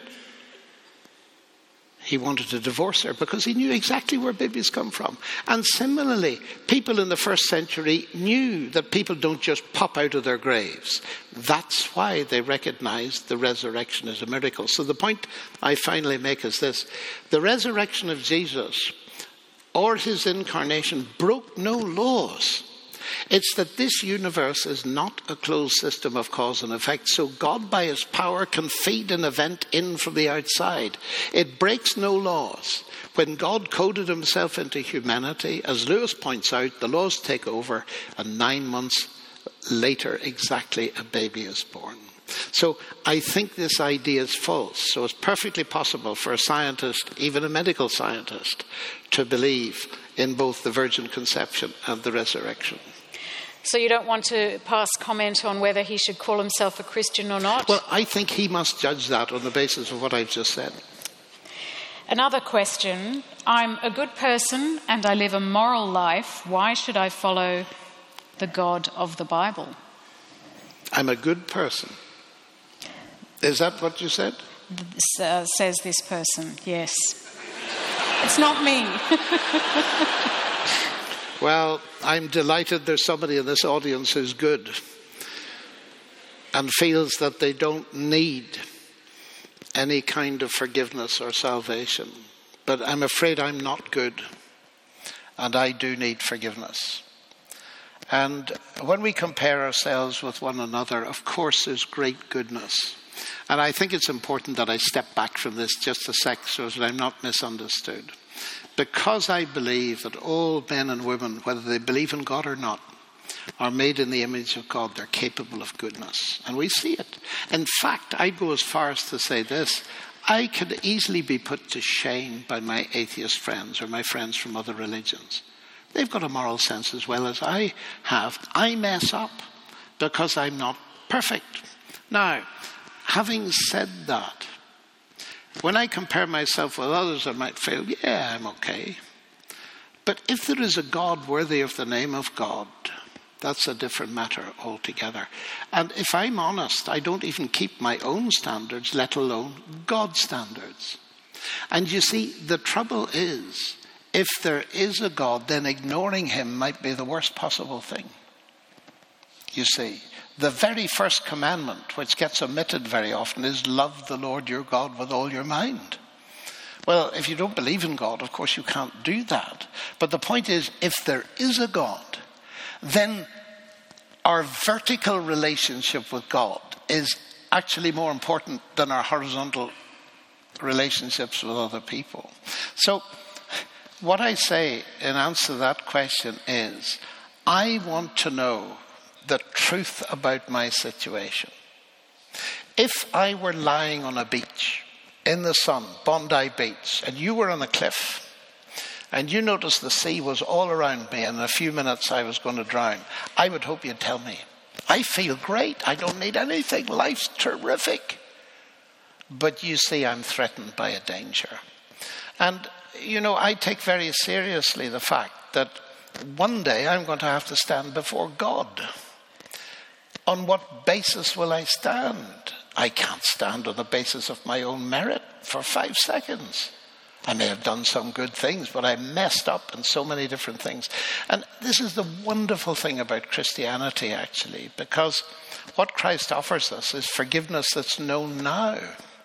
He wanted to divorce her because he knew exactly where babies come from. And similarly, people in the first century knew that people don't just pop out of their graves. That's why they recognized the resurrection as a miracle. So the point I finally make is this. The resurrection of Jesus or his incarnation broke no laws. It's that this universe is not a closed system of cause and effect, so God by his power can feed an event in from the outside. It breaks no laws. When God coded himself into humanity, as Lewis points out, the laws take over, and 9 months later exactly a baby is born. So I think this idea is false. So it's perfectly possible for a scientist, even a medical scientist, to believe in both the virgin conception and the resurrection. So you don't want to pass comment on whether he should call himself a Christian or not? Well, I think he must judge that on the basis of what I've just said. Another question, I'm a good person and I live a moral life. Why should I follow the God of the Bible? I'm a good person. Is that what you said? Says this person, yes. It's not me. Well, I'm delighted there's somebody in this audience who's good and feels that they don't need any kind of forgiveness or salvation. But I'm afraid I'm not good, and I do need forgiveness. And when we compare ourselves with one another, of course there's great goodness. And I think it's important that I step back from this just a sec so that I'm not misunderstood. Because I believe that all men and women, whether they believe in God or not, are made in the image of God. They're capable of goodness. And we see it. In fact, I'd go as far as to say this. I could easily be put to shame by my atheist friends or my friends from other religions. They've got a moral sense as well as I have. I mess up because I'm not perfect. Now, having said that, when I compare myself with others, I might feel, yeah, I'm okay. But if there is a God worthy of the name of God, that's a different matter altogether. And if I'm honest, I don't even keep my own standards, let alone God's standards. And you see, the trouble is, if there is a God, then ignoring him might be the worst possible thing. You see, the very first commandment, which gets omitted very often, is love the Lord your God with all your mind. Well, if you don't believe in God, of course you can't do that. But the point is, if there is a God, then our vertical relationship with God is actually more important than our horizontal relationships with other people. So what I say in answer to that question is, I want to know the truth about my situation. If I were lying on a beach in the sun, Bondi Beach, and you were on a cliff, and you noticed the sea was all around me, and in a few minutes I was going to drown, I would hope you'd tell me, I feel great, I don't need anything, life's terrific. But you see, I'm threatened by a danger. And, you know, I take very seriously the fact that one day I'm going to have to stand before God. On what basis will I stand? I can't stand on the basis of my own merit for 5 seconds. I may have done some good things, but I messed up in so many different things. And this is the wonderful thing about Christianity, actually, because what Christ offers us is forgiveness that's known now.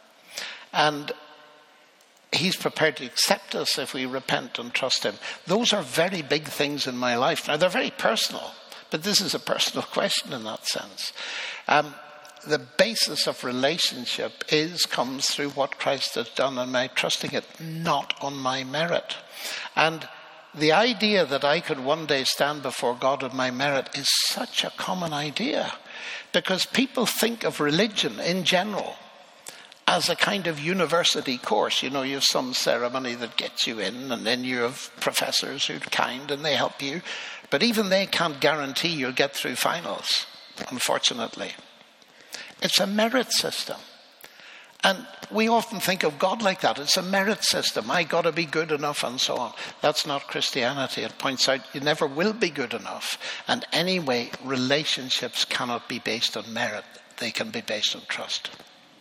And he's prepared to accept us if we repent and trust him. Those are very big things in my life. Now, they're very personal, but this is a personal question in that sense. The basis of relationship comes through what Christ has done and my trusting it, not on my merit. And the idea that I could one day stand before God on my merit is such a common idea, because people think of religion in general as a kind of university course. You know, you have some ceremony that gets you in, and then you have professors who are kind and they help you. But even they can't guarantee you'll get through finals, unfortunately. It's a merit system. And we often think of God like that. It's a merit system. I got to be good enough and so on. That's not Christianity. It points out you never will be good enough. And anyway, relationships cannot be based on merit. They can be based on trust.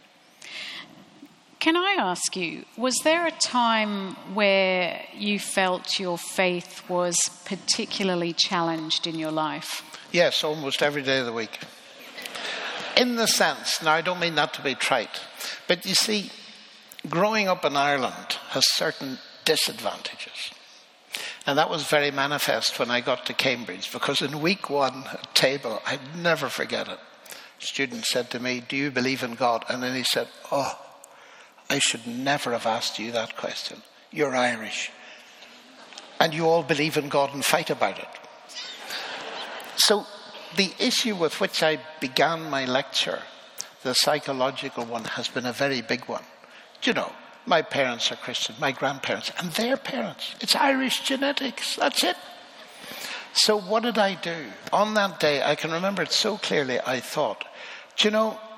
Can I ask you, was there a time where you felt your faith was particularly challenged in your life? Yes, almost every day of the week. In the sense, now I don't mean that to be trite, but you see, growing up in Ireland has certain disadvantages. And that was very manifest when I got to Cambridge, because in week 1 at table, I'd never forget it. A student said to me, "Do you believe in God?" And then he said, "Oh, I should never have asked you that question. You're Irish. And you all believe in God and fight about it." So the issue with which I began my lecture, the psychological one, has been a very big one. Do you know, my parents are Christian, my grandparents, and their parents. It's Irish genetics, that's it. So what did I do? On that day, I can remember it so clearly, I thought, do you know,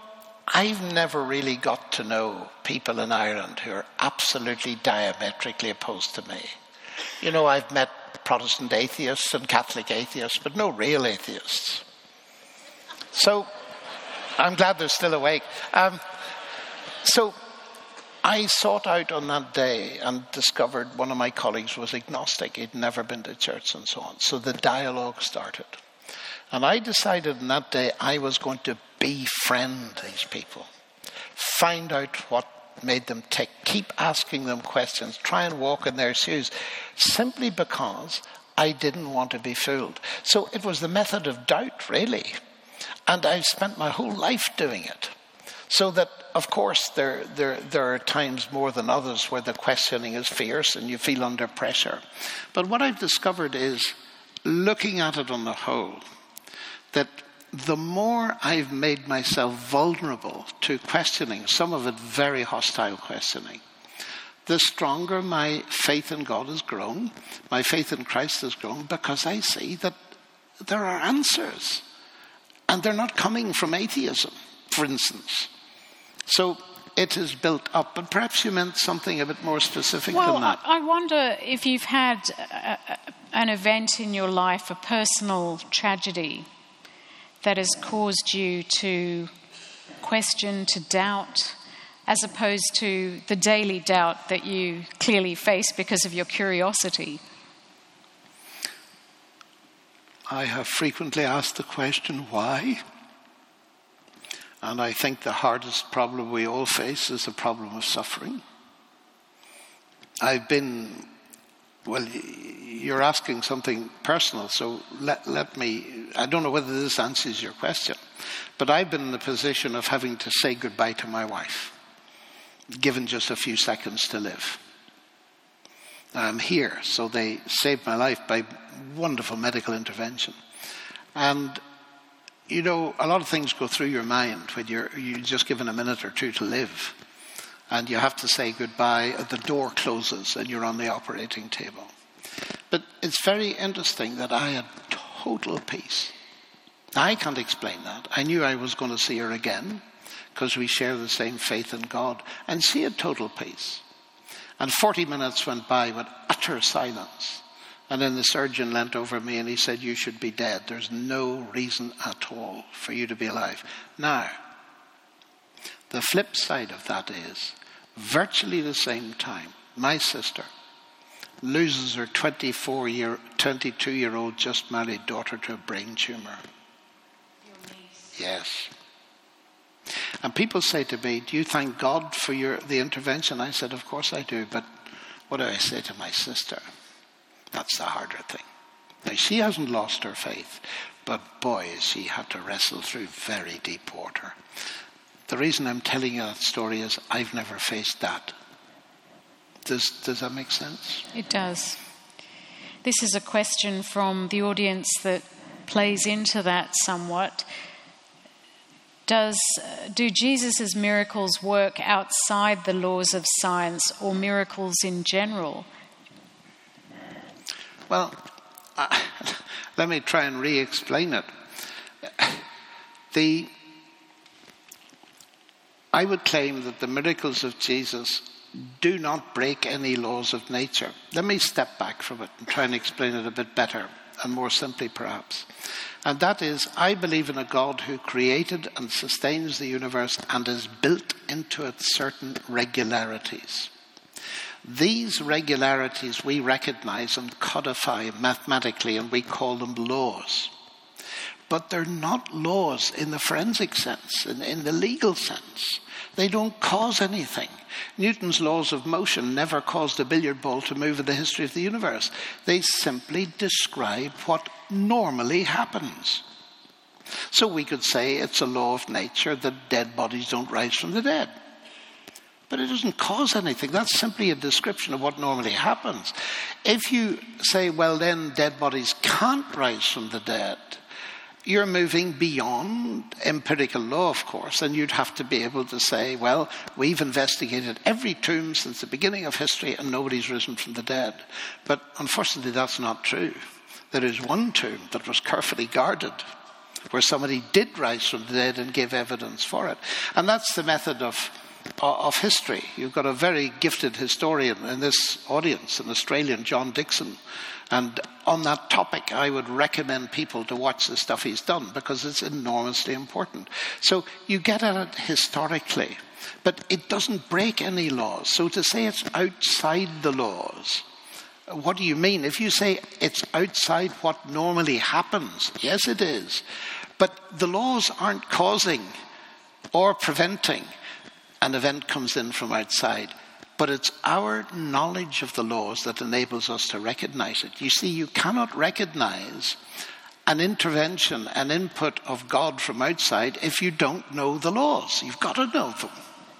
I've never really got to know people in Ireland who are absolutely diametrically opposed to me. You know, I've met Protestant atheists and Catholic atheists, but no real atheists. So I'm glad they're still awake. So I sought out on that day and discovered one of my colleagues was agnostic. He'd never been to church and so on. So the dialogue started. And I decided on that day I was going to befriend these people. Find out what made them tick. Keep asking them questions. Try and walk in their shoes. Simply because I didn't want to be fooled. So it was the method of doubt, really. And I've spent my whole life doing it. So that, of course, there are times more than others where the questioning is fierce and you feel under pressure. But what I've discovered is, looking at it on the whole, that the more I've made myself vulnerable to questioning, some of it very hostile questioning, the stronger my faith in God has grown, my faith in Christ has grown, because I see that there are answers. And they're not coming from atheism, for instance. So it is built up. But perhaps you meant something a bit more specific than that. I wonder if you've had an event in your life, a personal tragedy, that has caused you to question, to doubt, as opposed to the daily doubt that you clearly face because of your curiosity. I have frequently asked the question, why? And I think the hardest problem we all face is the problem of suffering. Well, you're asking something personal, so let me, I don't know whether this answers your question, but I've been in the position of having to say goodbye to my wife, given just a few seconds to live. I'm here, so they saved my life by wonderful medical intervention. And, you know, a lot of things go through your mind when you're just given a minute or two to live. And you have to say goodbye, the door closes and you're on the operating table. But it's very interesting that I had total peace. I can't explain that. I knew I was going to see her again because we share the same faith in God. And she had total peace. And 40 minutes went by with utter silence. And then the surgeon leant over me and he said, "You should be dead. There's no reason at all for you to be alive." Now, the flip side of that is, virtually the same time, my sister loses her 22-year-old just married daughter to a brain tumour. Yes. And people say to me, "Do you thank God for the intervention?" I said, "Of course I do, but what do I say to my sister?" That's the harder thing. Now, she hasn't lost her faith, but boy, has she had to wrestle through very deep water. The reason I'm telling you that story is I've never faced that. Does that make sense? It does. This is a question from the audience that plays into that somewhat. Do Jesus' miracles work outside the laws of science or miracles in general? Well, let me try and re-explain it. I would claim that the miracles of Jesus do not break any laws of nature. Let me step back from it and try and explain it a bit better and more simply perhaps. And that is, I believe in a God who created and sustains the universe and has built into it certain regularities. These regularities we recognize and codify mathematically, and we call them laws. But they're not laws in the forensic sense, in the legal sense. They don't cause anything. Newton's laws of motion never caused a billiard ball to move in the history of the universe. They simply describe what normally happens. So we could say it's a law of nature that dead bodies don't rise from the dead. But it doesn't cause anything. That's simply a description of what normally happens. If you say, well, then dead bodies can't rise from the dead, you're moving beyond empirical law, of course, and you'd have to be able to say, well, we've investigated every tomb since the beginning of history and nobody's risen from the dead. But unfortunately, that's not true. There is one tomb that was carefully guarded, where somebody did rise from the dead and gave evidence for it. And that's the method of history. You've got a very gifted historian in this audience, an Australian, John Dixon. And on that topic, I would recommend people to watch the stuff he's done because it's enormously important. So you get at it historically, but it doesn't break any laws. So to say it's outside the laws, what do you mean? If you say it's outside what normally happens, yes, it is. But the laws aren't causing or preventing an event comes in from outside. But it's our knowledge of the laws that enables us to recognize it. You see, you cannot recognize an intervention, an input of God from outside if you don't know the laws. You've got to know them.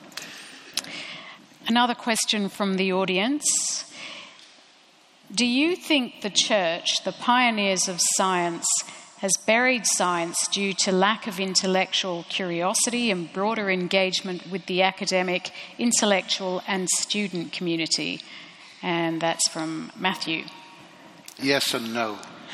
Another question from the audience. Do you think the church, the pioneers of science, has buried science due to lack of intellectual curiosity and broader engagement with the academic, intellectual and student community? And that's from Matthew. Yes and no.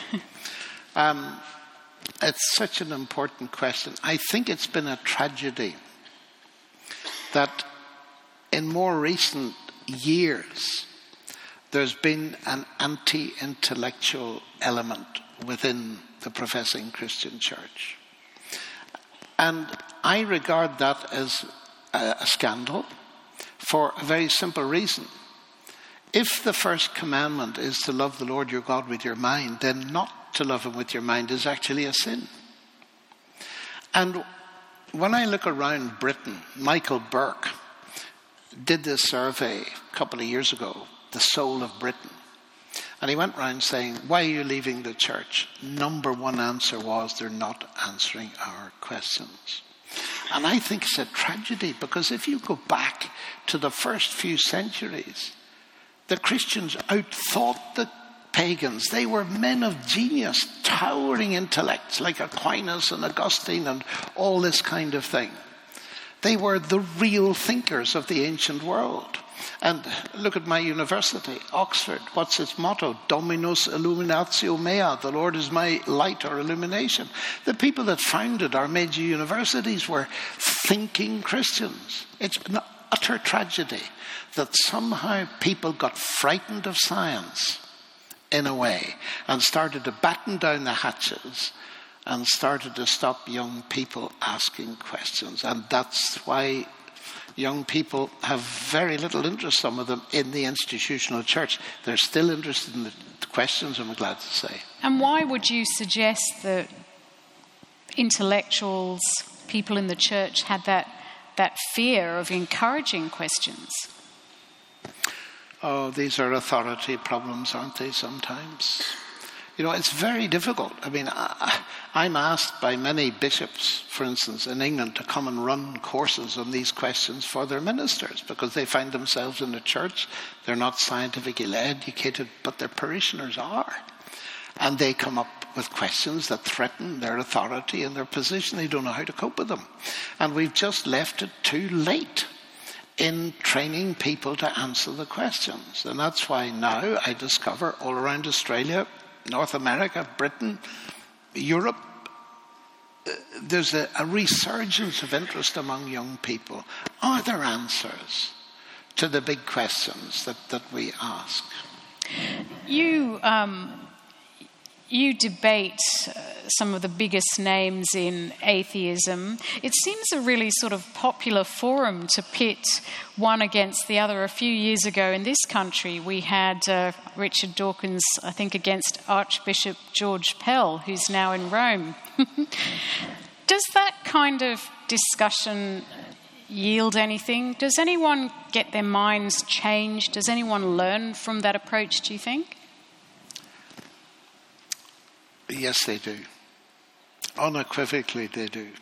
It's such an important question. I think it's been a tragedy that in more recent years there's been an anti-intellectual element within the professing Christian church. And I regard that as a scandal for a very simple reason. If the first commandment is to love the Lord your God with your mind, then not to love him with your mind is actually a sin. And when I look around Britain, Michael Burke did this survey a couple of years ago, The Soul of Britain. And he went around saying, why are you leaving the church? Number one answer was, they're not answering our questions. And I think it's a tragedy, because if you go back to the first few centuries, the Christians outthought the pagans. They were men of genius, towering intellects like Aquinas and Augustine and all this kind of thing. They were the real thinkers of the ancient world. And look at my university, Oxford. What's its motto? Dominus illuminatio mea. The Lord is my light or illumination. The people that founded our major universities were thinking Christians. It's an utter tragedy that somehow people got frightened of science in a way and started to batten down the hatches and started to stop young people asking questions. And that's why young people have very little interest, some of them, in the institutional church. They're still interested in the questions, I'm glad to say. And why would you suggest that intellectuals, people in the church, had that fear of encouraging questions? Oh, these are authority problems, aren't they, sometimes? You know, it's very difficult. I mean, I'm asked by many bishops, for instance, in England, to come and run courses on these questions for their ministers, because they find themselves in the church. They're not scientifically educated, but their parishioners are. And they come up with questions that threaten their authority and their position. They don't know how to cope with them. And we've just left it too late in training people to answer the questions. And that's why now I discover all around Australia, North America, Britain, Europe, there's a resurgence of interest among young people. Are there answers to the big questions that we ask? You debate some of the biggest names in atheism. It seems a really sort of popular forum to pit one against the other. A few years ago in this country, we had Richard Dawkins, I think, against Archbishop George Pell, who's now in Rome. Does that kind of discussion yield anything? Does anyone get their minds changed? Does anyone learn from that approach, do you think? Yes, they do. Unequivocally, they do.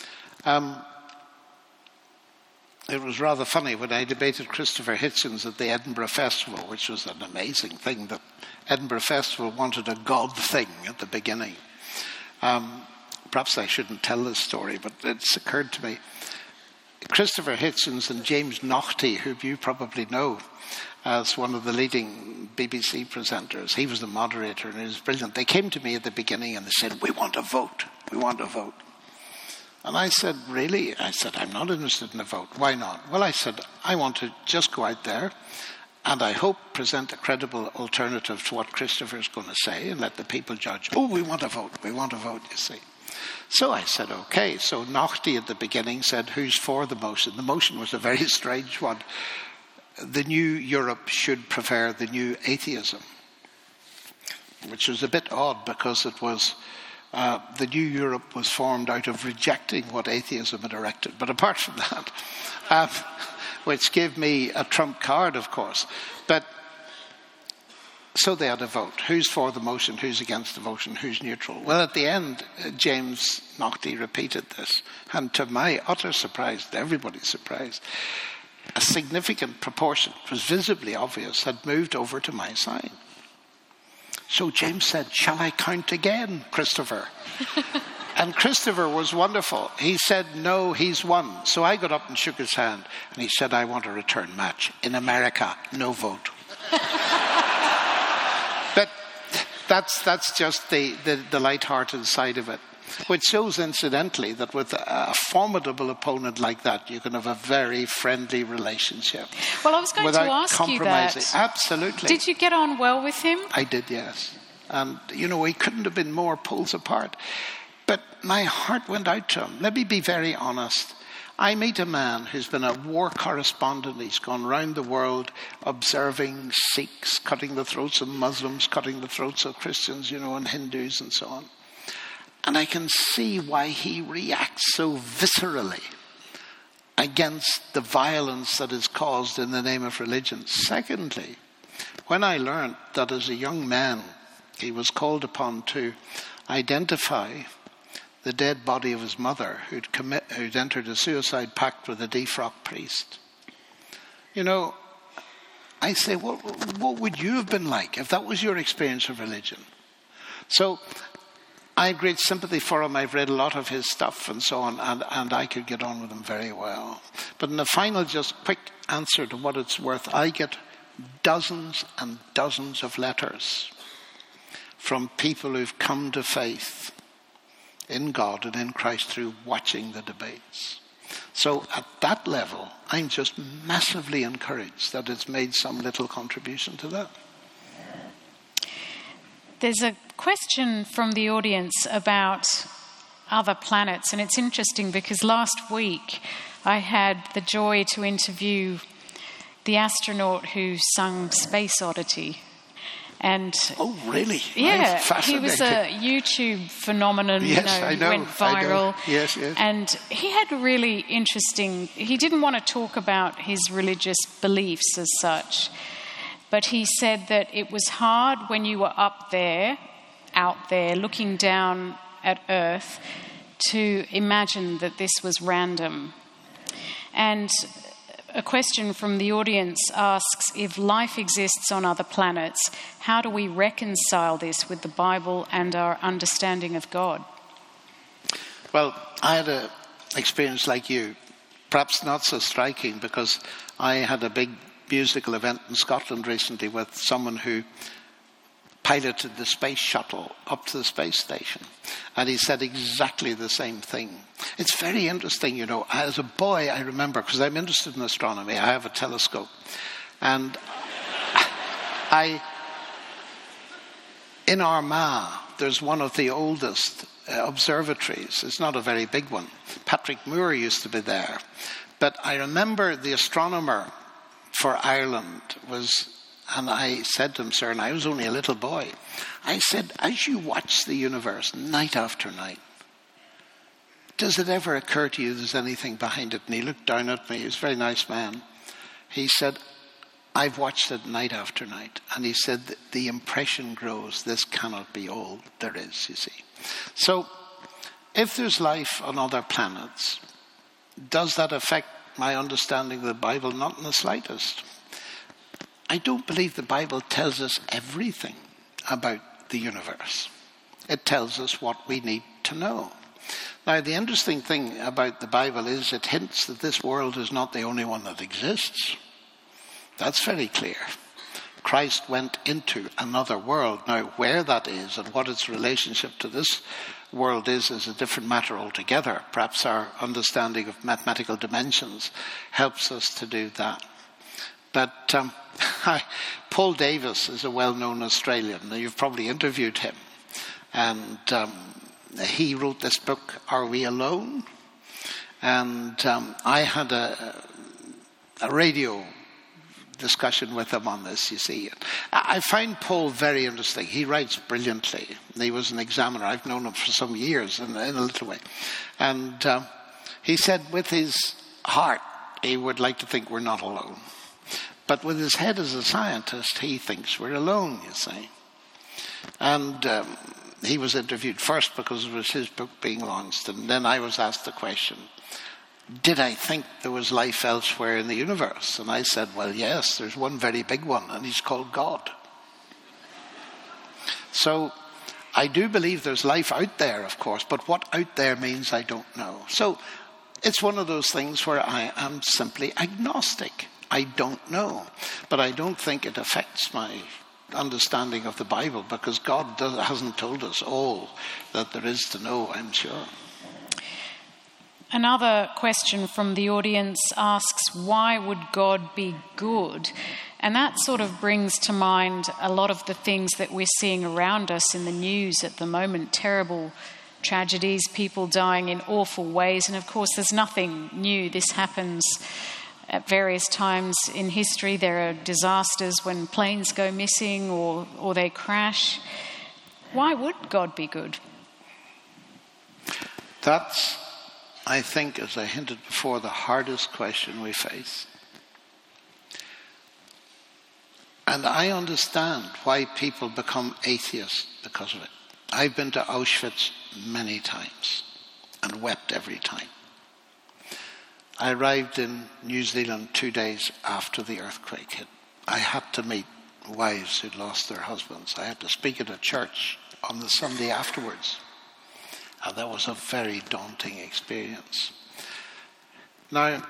It was rather funny when I debated Christopher Hitchens at the Edinburgh Festival, which was an amazing thing. The Edinburgh Festival wanted a God thing at the beginning. Perhaps I shouldn't tell this story, but it's occurred to me. Christopher Hitchens and James Naughtie, who you probably know, as one of the leading BBC presenters. He was the moderator and he was brilliant. They came to me at the beginning and they said, we want a vote. We want a vote. And I said, really? I said, I'm not interested in a vote. Why not? Well, I said, I want to just go out there and I hope present a credible alternative to what Christopher's going to say and let the people judge. Oh, we want a vote. We want a vote, you see. So I said, okay. So Nachti at the beginning said, who's for the motion? The motion was a very strange one. The new Europe should prefer the new atheism, which was a bit odd because it was the new Europe was formed out of rejecting what atheism had erected. But apart from that, which gave me a trump card, of course. But so they had a vote. Who's for the motion? Who's against the motion? Who's neutral? Well, at the end, James Naughtie repeated this. And to my utter surprise, to everybody's surprise, a significant proportion, it was visibly obvious, had moved over to my side. So James said, shall I count again, Christopher? And Christopher was wonderful. He said, no, he's won. So I got up and shook his hand. And he said, I want a return match. In America, no vote. But that's just the light-hearted side of it. Which shows, incidentally, that with a formidable opponent like that, you can have a very friendly relationship. Well, I was going to ask you that. Absolutely. Did you get on well with him? I did, yes. And, we couldn't have been more poles apart. But my heart went out to him. Let me be very honest. I meet a man who's been a war correspondent. He's gone around the world observing Sikhs, cutting the throats of Muslims, cutting the throats of Christians, and Hindus and so on. And I can see why he reacts so viscerally against the violence that is caused in the name of religion. Secondly, when I learned that as a young man, he was called upon to identify the dead body of his mother who'd entered a suicide pact with a defrocked priest. I say, what would you have been like if that was your experience of religion? So I have great sympathy for him. I've read a lot of his stuff and so on, and I could get on with him very well. But in the final, just quick answer to what it's worth, I get dozens and dozens of letters from people who've come to faith in God and in Christ through watching the debates. So at that level, I'm just massively encouraged that it's made some little contribution to that. There's a question from the audience about other planets, and it's interesting because last week I had the joy to interview the astronaut who sung Space Oddity. And oh, really? Yeah, he was a YouTube phenomenon. Yes, I know. Went viral. Yes. And he had really interesting. He didn't want to talk about his religious beliefs as such, but he said that it was hard when you were up there, out there, looking down at Earth, to imagine that this was random. And a question from the audience asks, if life exists on other planets, how do we reconcile this with the Bible and our understanding of God? Well, I had an experience like you, perhaps not so striking, because I had a big musical event in Scotland recently with someone who piloted the space shuttle up to the space station. And he said exactly the same thing. It's very interesting, As a boy, I remember, because I'm interested in astronomy, I have a telescope. And in Armagh, there's one of the oldest observatories. It's not a very big one. Patrick Moore used to be there. But I remember the astronomer for Ireland and I said to him, sir, and I was only a little boy, I said, as you watch the universe night after night, does it ever occur to you there's anything behind it? And he looked down at me. He was a very nice man. He said, I've watched it night after night. And he said, the impression grows, this cannot be all there is, you see. So if there's life on other planets, does that affect my understanding of the Bible? Not in the slightest. I don't believe the Bible tells us everything about the universe. It tells us what we need to know. Now, the interesting thing about the Bible is it hints that this world is not the only one that exists. That's very clear. Christ went into another world. Now, where that is and what its relationship to this world is a different matter altogether. Perhaps our understanding of mathematical dimensions helps us to do that. But Paul Davis is a well-known Australian. You've probably interviewed him. And he wrote this book, Are We Alone? And I had a radio discussion with him on this, you see. I find Paul very interesting. He writes brilliantly. He was an examiner. I've known him for some years in a little way. And he said with his heart, he would like to think we're not alone. But with his head as a scientist, he thinks we're alone, you see. And he was interviewed first because it was his book being launched. And then I was asked the question, did I think there was life elsewhere in the universe? And I said, well, yes, there's one very big one, and he's called God. So I do believe there's life out there, of course, but what out there means I don't know. So it's one of those things where I am simply agnostic. I don't know. But I don't think it affects my understanding of the Bible, because God hasn't told us all that there is to know, I'm sure. Another question from the audience asks, why would God be good? And that sort of brings to mind a lot of the things that we're seeing around us in the news at the moment, terrible tragedies, people dying in awful ways. And of course, there's nothing new. This happens at various times in history. There are disasters when planes go missing or they crash. Why would God be good? That's, I think, as I hinted before, the hardest question we face. And I understand why people become atheists because of it. I've been to Auschwitz many times and wept every time. I arrived in New Zealand 2 days after the earthquake hit. I had to meet wives who'd lost their husbands. I had to speak at a church on the Sunday afterwards. And that was a very daunting experience. Now,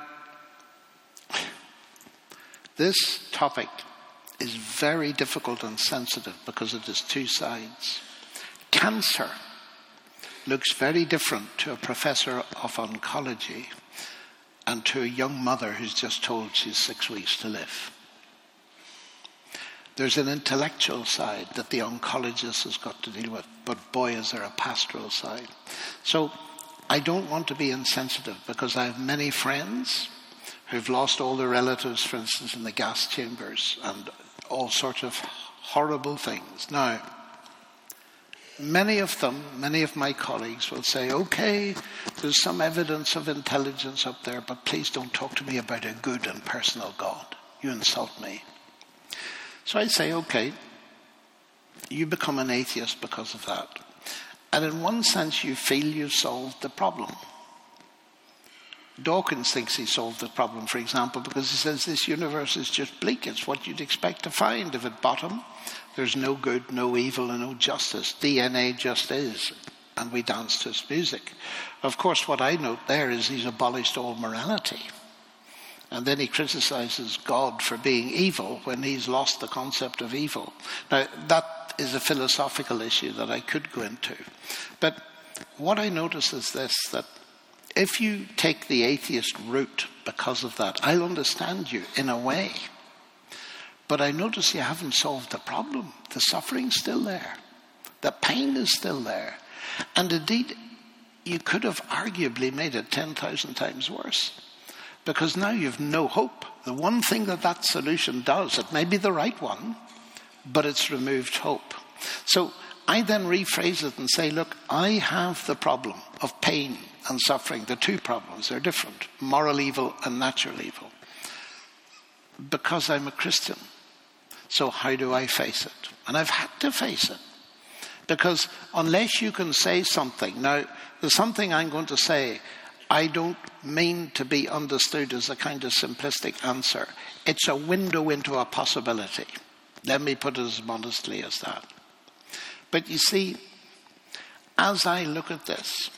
this topic is very difficult and sensitive because it has two sides. Cancer looks very different to a professor of oncology and to a young mother who's just told she's 6 weeks to live. There's an intellectual side that the oncologist has got to deal with, but boy, is there a pastoral side. So I don't want to be insensitive, because I have many friends who've lost all their relatives, for instance, in the gas chambers and all sorts of horrible things. Now, many of my colleagues will say, okay, there's some evidence of intelligence up there, but please don't talk to me about a good and personal God. You insult me. So I say, okay, you become an atheist because of that. And in one sense, you feel you've solved the problem. Dawkins thinks he solved the problem, for example, because he says this universe is just bleak. It's what you'd expect to find. If at bottom, there's no good, no evil, and no justice. DNA just is. And we dance to its music. Of course, what I note there is he's abolished all morality. And then he criticizes God for being evil when he's lost the concept of evil. Now, that is a philosophical issue that I could go into. But what I notice is this, that if you take the atheist route because of that, I'll understand you in a way. But I notice you haven't solved the problem. The suffering's still there. The pain is still there. And indeed, you could have arguably made it 10,000 times worse. Because now you've no hope. The one thing that solution does, it may be the right one, but it's removed hope. So I then rephrase it and say, look, I have the problem of pain and suffering. The two problems are different, moral evil and natural evil. Because I'm a Christian. So how do I face it? And I've had to face it. Because unless you can say something, now there's something I'm going to say, I don't mean to be understood as a kind of simplistic answer. It's a window into a possibility. Let me put it as modestly as that. But you see, as I look at this,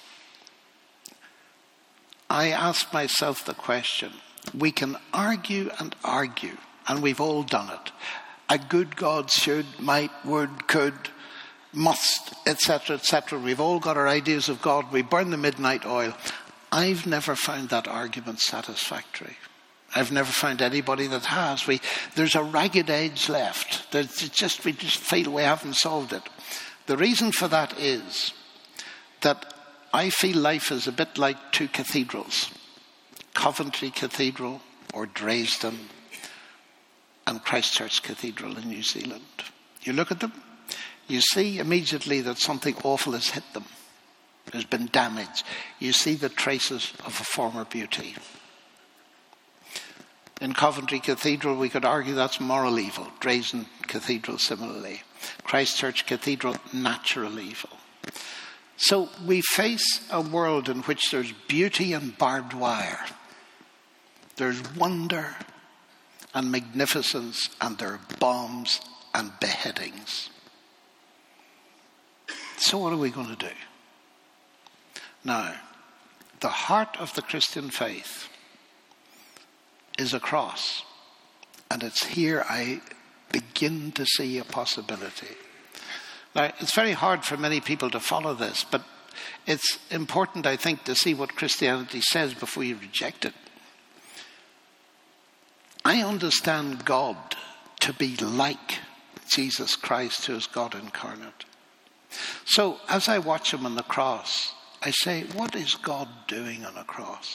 I ask myself the question, we can argue and argue and we've all done it. A good God should, might, would, could, must, etc., etc. We've all got our ideas of God. We burn the midnight oil. I've never found that argument satisfactory. I've never found anybody that has. There's a ragged edge left. We just feel we haven't solved it. The reason for that is that I feel life is a bit like two cathedrals. Coventry Cathedral or Dresden and Christchurch Cathedral in New Zealand. You look at them, you see immediately that something awful has hit them. There's been damage. You see the traces of a former beauty. In Coventry Cathedral, we could argue that's moral evil. Dresden Cathedral, similarly. Christchurch Cathedral, natural evil. So we face a world in which there's beauty and barbed wire. There's wonder and magnificence, and there are bombs and beheadings. So what are we going to do? Now, the heart of the Christian faith is a cross. And it's here I begin to see a possibility. Now, it's very hard for many people to follow this, but it's important, I think, to see what Christianity says before you reject it. I understand God to be like Jesus Christ, who is God incarnate. So, as I watch him on the cross, I say, what is God doing on a cross?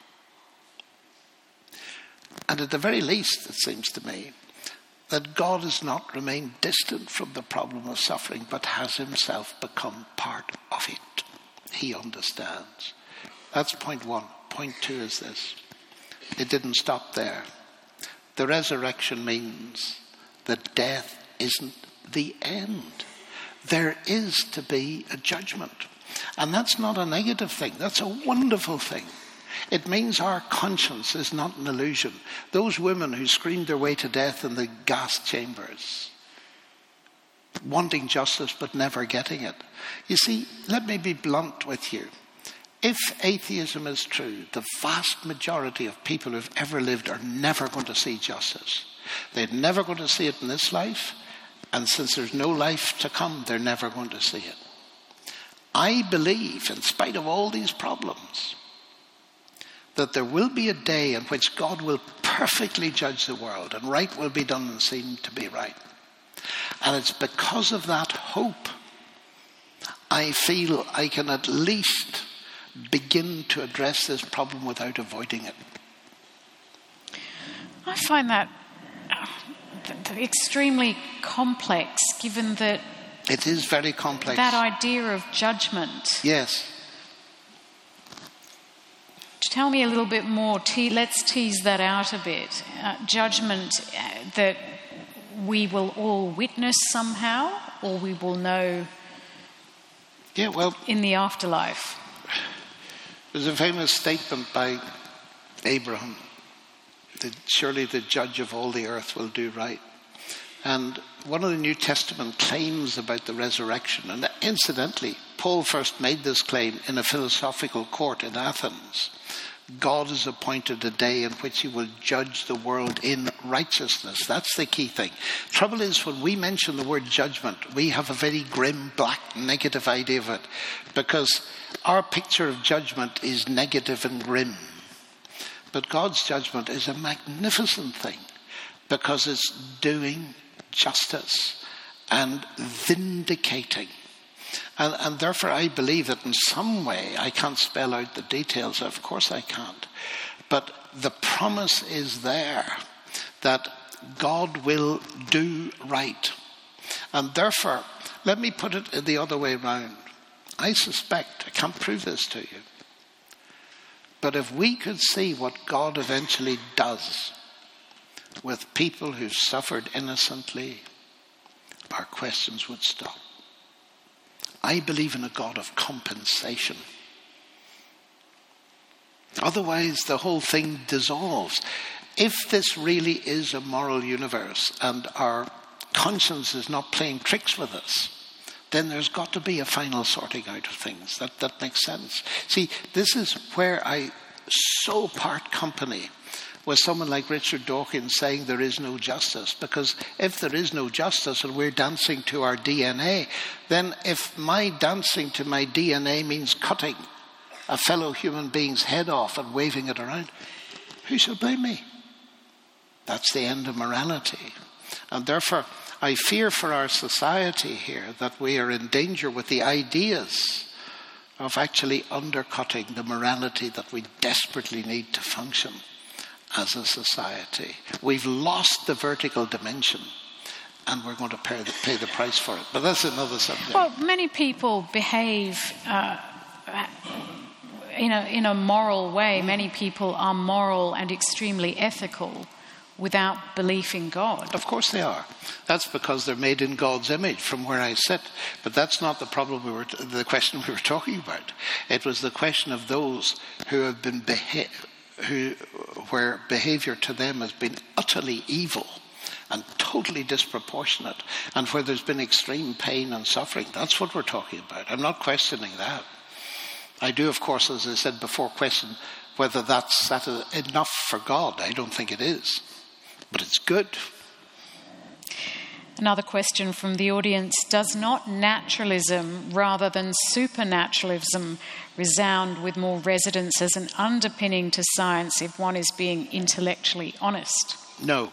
And at the very least, it seems to me, that God has not remained distant from the problem of suffering, but has himself become part of it. He understands. That's point one. Point two is this. It didn't stop there. The resurrection means that death isn't the end. There is to be a judgment. And that's not a negative thing. That's a wonderful thing. It means our conscience is not an illusion. Those women who screamed their way to death in the gas chambers, wanting justice but never getting it. You see, let me be blunt with you. If atheism is true, the vast majority of people who've ever lived are never going to see justice. They're never going to see it in this life, and since there's no life to come, they're never going to see it. I believe, in spite of all these problems, that there will be a day in which God will perfectly judge the world and right will be done and seem to be right. And it's because of that hope I feel I can at least begin to address this problem without avoiding it. I find that extremely complex, given that it is very complex. That idea of judgment. Yes. Tell me a little bit more. Let's tease that out a bit. Judgment that we will all witness somehow, or we will know in the afterlife. There's a famous statement by Abraham that surely the judge of all the earth will do right. And one of the New Testament claims about the resurrection, and incidentally, Paul first made this claim in a philosophical court in Athens. God has appointed a day in which he will judge the world in righteousness. That's the key thing. Trouble is, when we mention the word judgment, we have a very grim, black, negative idea of it, because our picture of judgment is negative and grim. But God's judgment is a magnificent thing, because it's doing justice and vindicating. And therefore I believe that in some way, I can't spell out the details, of course I can't, but the promise is there that God will do right. And therefore, let me put it the other way around. I suspect, I can't prove this to you, but if we could see what God eventually does with people who've suffered innocently, our questions would stop. I believe in a God of compensation. Otherwise, the whole thing dissolves. If this really is a moral universe and our conscience is not playing tricks with us, then there's got to be a final sorting out of things. That makes sense. See, this is where I so part company with someone like Richard Dawkins saying there is no justice. Because if there is no justice and we're dancing to our DNA, then if my dancing to my DNA means cutting a fellow human being's head off and waving it around, who shall blame me? That's the end of morality. And therefore, I fear for our society here that we are in danger with the ideas of actually undercutting the morality that we desperately need to function as a society. We've lost the vertical dimension, and we're going to pay the price for it. But that's another subject. Well, many people behave in a moral way. Many people are moral and extremely ethical without belief in God. Of course they are. That's because they're made in God's image from where I sit. But that's not the problem the question we were talking about. It was the question of those who have been where behavior to them has been utterly evil and totally disproportionate, and where there's been extreme pain and suffering. That's what we're talking about. I'm not questioning that. I do, of course, as I said before, question whether that's enough for God. I don't think it is. But it's good. Another question from the audience. Does not naturalism rather than supernaturalism resound with more resonance as an underpinning to science if one is being intellectually honest? No.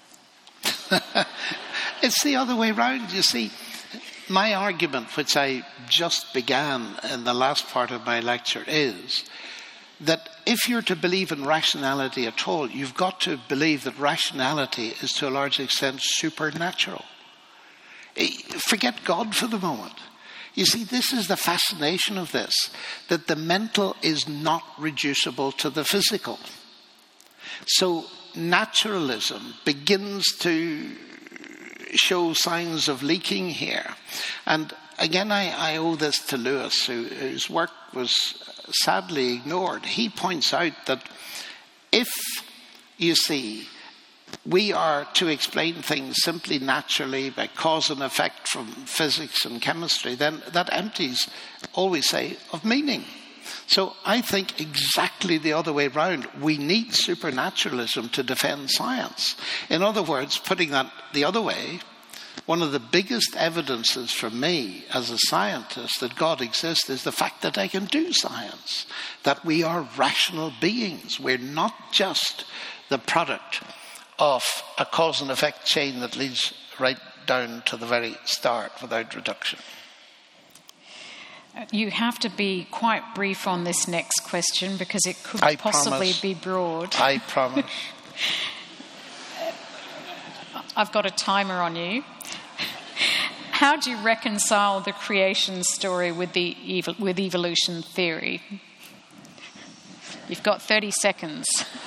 It's the other way round. You see, my argument, which I just began in the last part of my lecture, is that if you're to believe in rationality at all, you've got to believe that rationality is to a large extent supernatural. Forget God for the moment. You see, this is the fascination of this, that the mental is not reducible to the physical. So naturalism begins to show signs of leaking here. And again, I owe this to Lewis, whose work was sadly ignored. He points out that if, you see, we are to explain things simply naturally by cause and effect from physics and chemistry, then that empties, always say, of meaning. So I think exactly the other way round. We need supernaturalism to defend science. In other words, putting that the other way, one of the biggest evidences for me as a scientist that God exists is the fact that I can do science, that we are rational beings. We're not just the product of a cause and effect chain that leads right down to the very start without reduction. You have to be quite brief on this next question because it could possibly be broad. I promise. I've got a timer on you. How do you reconcile the creation story with evolution theory? You've got 30 seconds.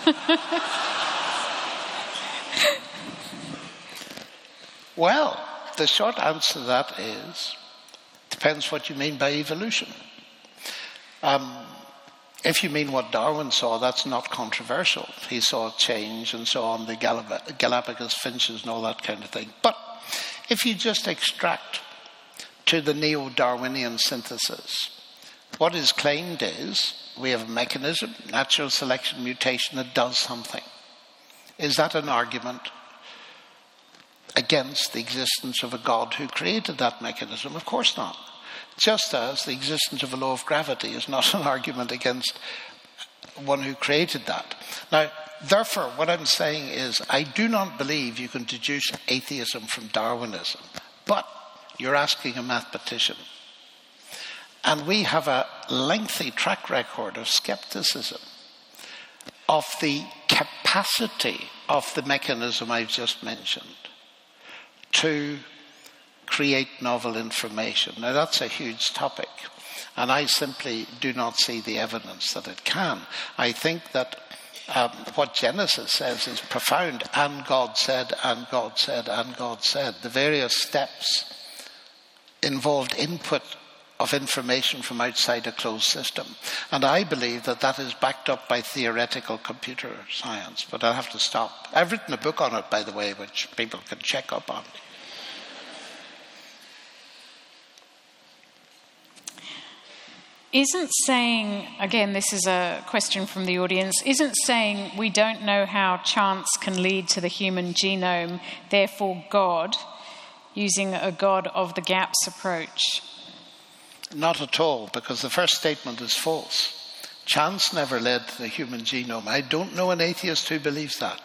Well, the short answer to that is, depends what you mean by evolution. If you mean what Darwin saw, that's not controversial. He saw change and so on, the Galapagos finches and all that kind of thing. But if you just extract to the neo-Darwinian synthesis, what is claimed is we have a mechanism, natural selection, mutation, that does something. Is that an argument against the existence of a God who created that mechanism? Of course not. Just as the existence of a law of gravity is not an argument against one who created that. Now, therefore, what I'm saying is I do not believe you can deduce atheism from Darwinism. But you're asking a mathematician. And we have a lengthy track record of skepticism of the capacity of the mechanism I've just mentioned to create novel information. Now, that's a huge topic, and I simply do not see the evidence that it can. I think that what Genesis says is profound, and God said, and God said, and God said. The various steps involved input of information from outside a closed system. And I believe that that is backed up by theoretical computer science, but I'll have to stop. I've written a book on it, by the way, which people can check up on. isn't saying, again, this is a question from the audience, isn't saying we don't know how chance can lead to the human genome, therefore God, using a God of the gaps approach. Not at all, because the first statement is false. Chance never led to the human genome. I don't know an atheist who believes that.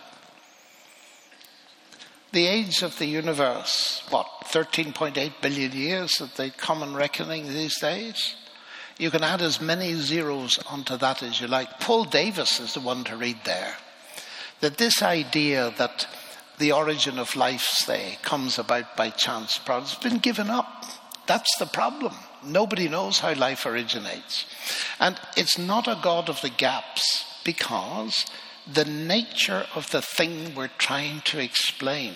The age of the universe, 13.8 billion years at the common reckoning these days? You can add as many zeros onto that as you like. Paul Davis is the one to read there. That this idea that the origin of life, say, comes about by chance has been given up. That's the problem. Nobody knows how life originates. And it's not a God of the gaps, because the nature of the thing we're trying to explain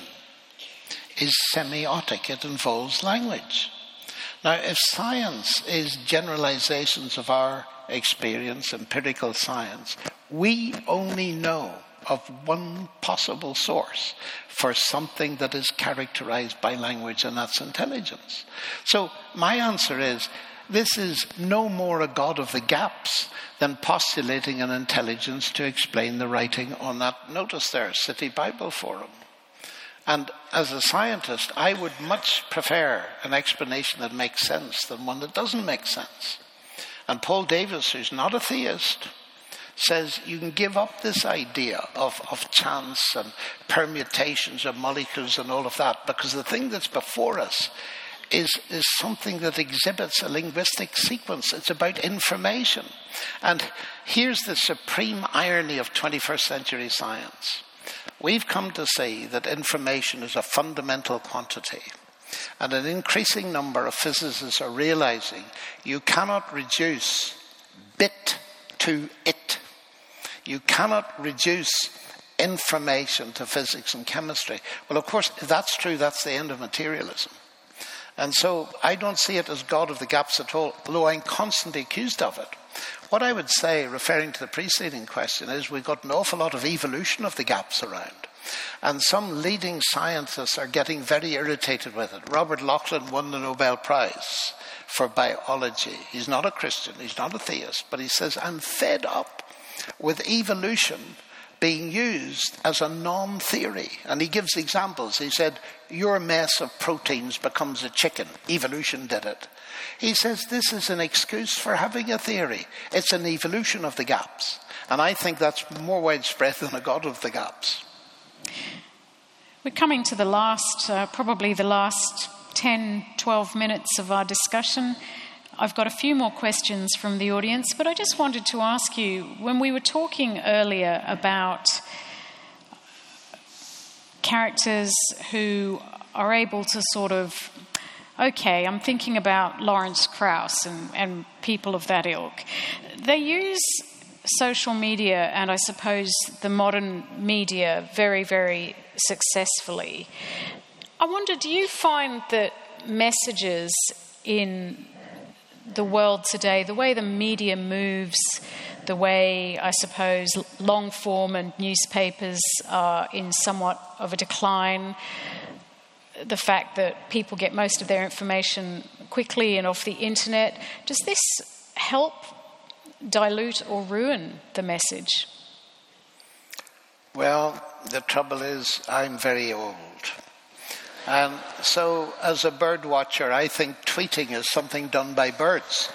is semiotic. It involves language. Now, if science is generalizations of our experience, empirical science, we only know of one possible source for something that is characterized by language, and that's intelligence. So my answer is, this is no more a God of the gaps than postulating an intelligence to explain the writing on that notice there, City Bible Forum. And as a scientist, I would much prefer an explanation that makes sense than one that doesn't make sense. And Paul Davis, who's not a theist, says you can give up this idea of chance and permutations of molecules and all of that, because the thing that's before us is something that exhibits a linguistic sequence. It's about information. And here's the supreme irony of 21st century science. We've come to see that information is a fundamental quantity. And an increasing number of physicists are realizing you cannot reduce bit to it. You cannot reduce information to physics and chemistry. Well, of course, if that's true, that's the end of materialism. And so I don't see it as God of the gaps at all, although I'm constantly accused of it. What I would say, referring to the preceding question, is we've got an awful lot of evolution of the gaps around. And some leading scientists are getting very irritated with it. Robert Laughlin won the Nobel Prize for biology. He's not a Christian, he's not a theist, but he says, I'm fed up with evolution being used as a non-theory. And he gives examples. He said, your mess of proteins becomes a chicken. Evolution did it. He says this is an excuse for having a theory. It's an evolution of the gaps. And I think that's more widespread than a God of the gaps. We're coming to the last, probably the last 10, 12 minutes of our discussion. I've got a few more questions from the audience, but I just wanted to ask you, when we were talking earlier about characters who are able to sort of, okay, I'm thinking about Lawrence Krauss and people of that ilk. They use social media and I suppose the modern media very, very successfully. I wonder, do you find that messages in the world today, the way the media moves, the way, I suppose, long form and newspapers are in somewhat of a decline, the fact that people get most of their information quickly and off the internet, does this help dilute or ruin the message? Well, the trouble is I'm very old. And so as a bird watcher, I think tweeting is something done by birds.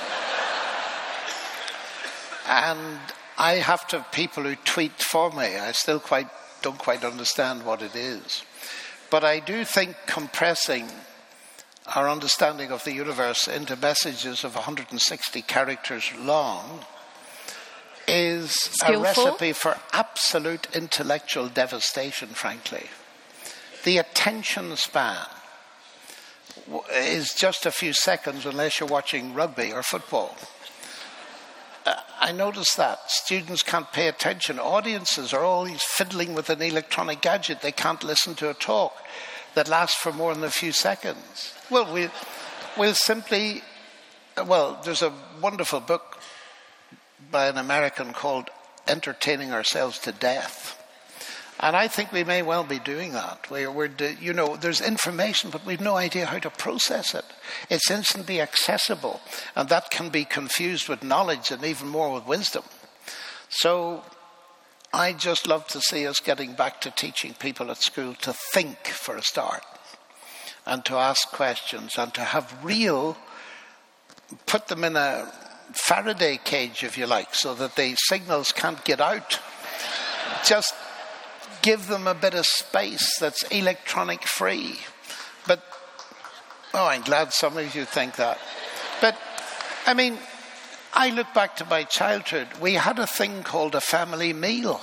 And I have to have people who tweet for me. I still don't quite understand what it is. But I do think compressing our understanding of the universe into messages of 160 characters long is skillful. A recipe for absolute intellectual devastation, frankly. The attention span is just a few seconds unless you're watching rugby or football. I notice that. Students can't pay attention. Audiences are always fiddling with an electronic gadget. They can't listen to a talk that lasts for more than a few seconds. Well, we'll simply... Well, there's a wonderful book by an American called Entertaining Ourselves to Death. And I think we may well be doing that. There's information, but we've no idea how to process it. It's instantly accessible, and that can be confused with knowledge and even more with wisdom. So I just love to see us getting back to teaching people at school to think for a start, and to ask questions, and to have put them in a Faraday cage, if you like, so that the signals can't get out. Just give them a bit of space that's electronic free. But, I'm glad some of you think that. But, I look back to my childhood. We had a thing called a family meal.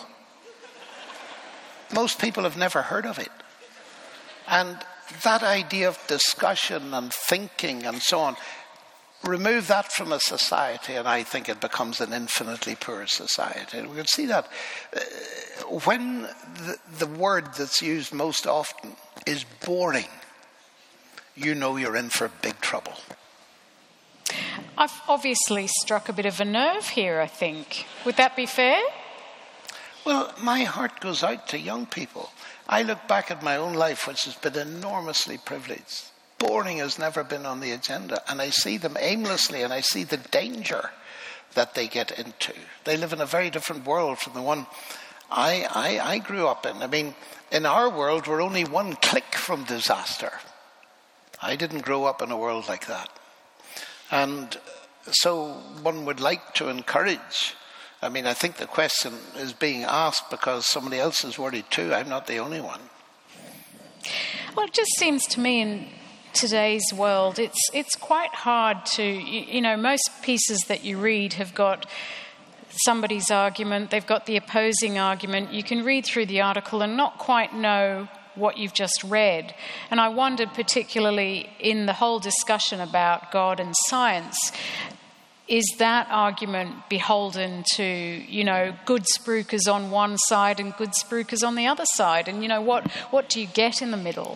Most people have never heard of it. And that idea of discussion and thinking and so on, remove that from a society, and I think it becomes an infinitely poor society. And we can see that when the word that's used most often is boring, you're in for big trouble. I've obviously struck a bit of a nerve here, I think. Would that be fair? Well, my heart goes out to young people. I look back at my own life, which has been enormously privileged. Boring has never been on the agenda, and I see them aimlessly, and I see the danger that they get into. They live in a very different world from the one I grew up in. In our world, we're only one click from disaster. I didn't grow up in a world like that. And so one would like to encourage. I think the question is being asked because somebody else is worried too. I'm not the only one. Well, it just seems to me in today's world, it's quite hard to, most pieces that you read have got somebody's argument, they've got the opposing argument. You can read through the article and not quite know what you've just read. And I wondered particularly in the whole discussion about God and science, is that argument beholden to, good spruikers on one side and good spruikers on the other side? And, what do you get in the middle?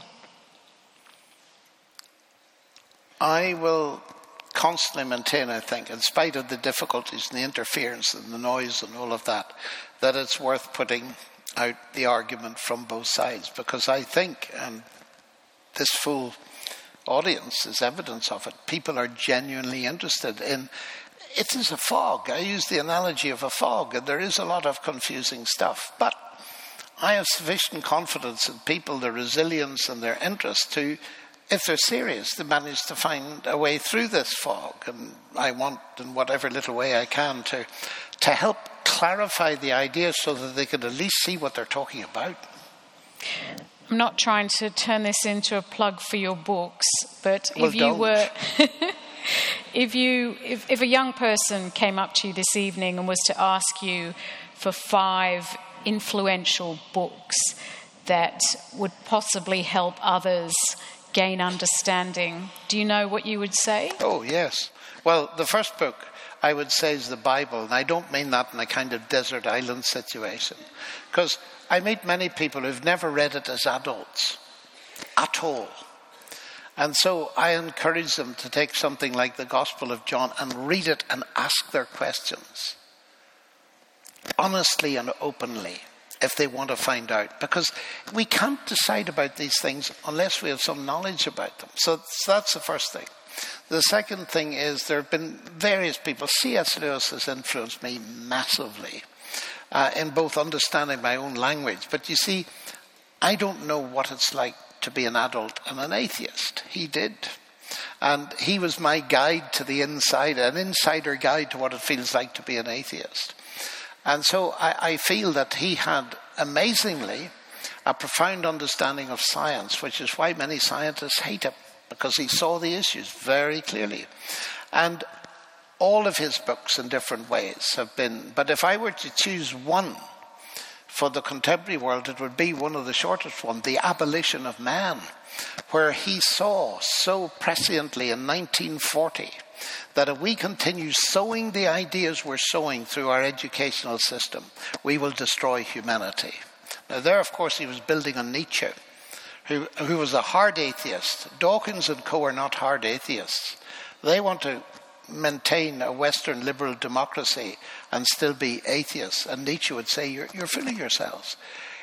I will constantly maintain, I think, in spite of the difficulties and the interference and the noise and all of that it's worth putting out the argument from both sides. Because I think, and this full audience is evidence of it, people are genuinely interested in. It is a fog. I use the analogy of a fog, and there is a lot of confusing stuff. But I have sufficient confidence in people, their resilience and their interest to, if they're serious, to manage to find a way through this fog. And I want, in whatever little way I can, to help clarify the ideas so that they can at least see what they're talking about. I'm not trying to turn this into a plug for your books, but well, if you were... If a young person came up to you this evening and was to ask you for 5 influential books that would possibly help others gain understanding, do you know what you would say? Oh, yes. Well, the first book I would say is the Bible, and I don't mean that in a kind of desert island situation, because I meet many people who've never read it as adults at all. And so I encourage them to take something like the Gospel of John and read it and ask their questions honestly and openly if they want to find out. Because we can't decide about these things unless we have some knowledge about them. So that's the first thing. The second thing is there have been various people. C.S. Lewis has influenced me massively in both understanding my own language. But you see, I don't know what it's like to be an adult and an atheist. He did. And he was my guide to the inside, an insider guide to what it feels like to be an atheist. And so I feel that he had, amazingly, a profound understanding of science, which is why many scientists hate him, because he saw the issues very clearly. And all of his books in different ways have been, but if I were to choose one for the contemporary world, it would be one of the shortest ones, The Abolition of Man, where he saw so presciently in 1940 that if we continue sowing the ideas we're sowing through our educational system, we will destroy humanity. Now there, of course, he was building on Nietzsche, who was a hard atheist. Dawkins and co. are not hard atheists. They want to maintain a Western liberal democracy and still be atheists. And Nietzsche would say, you're fooling yourselves.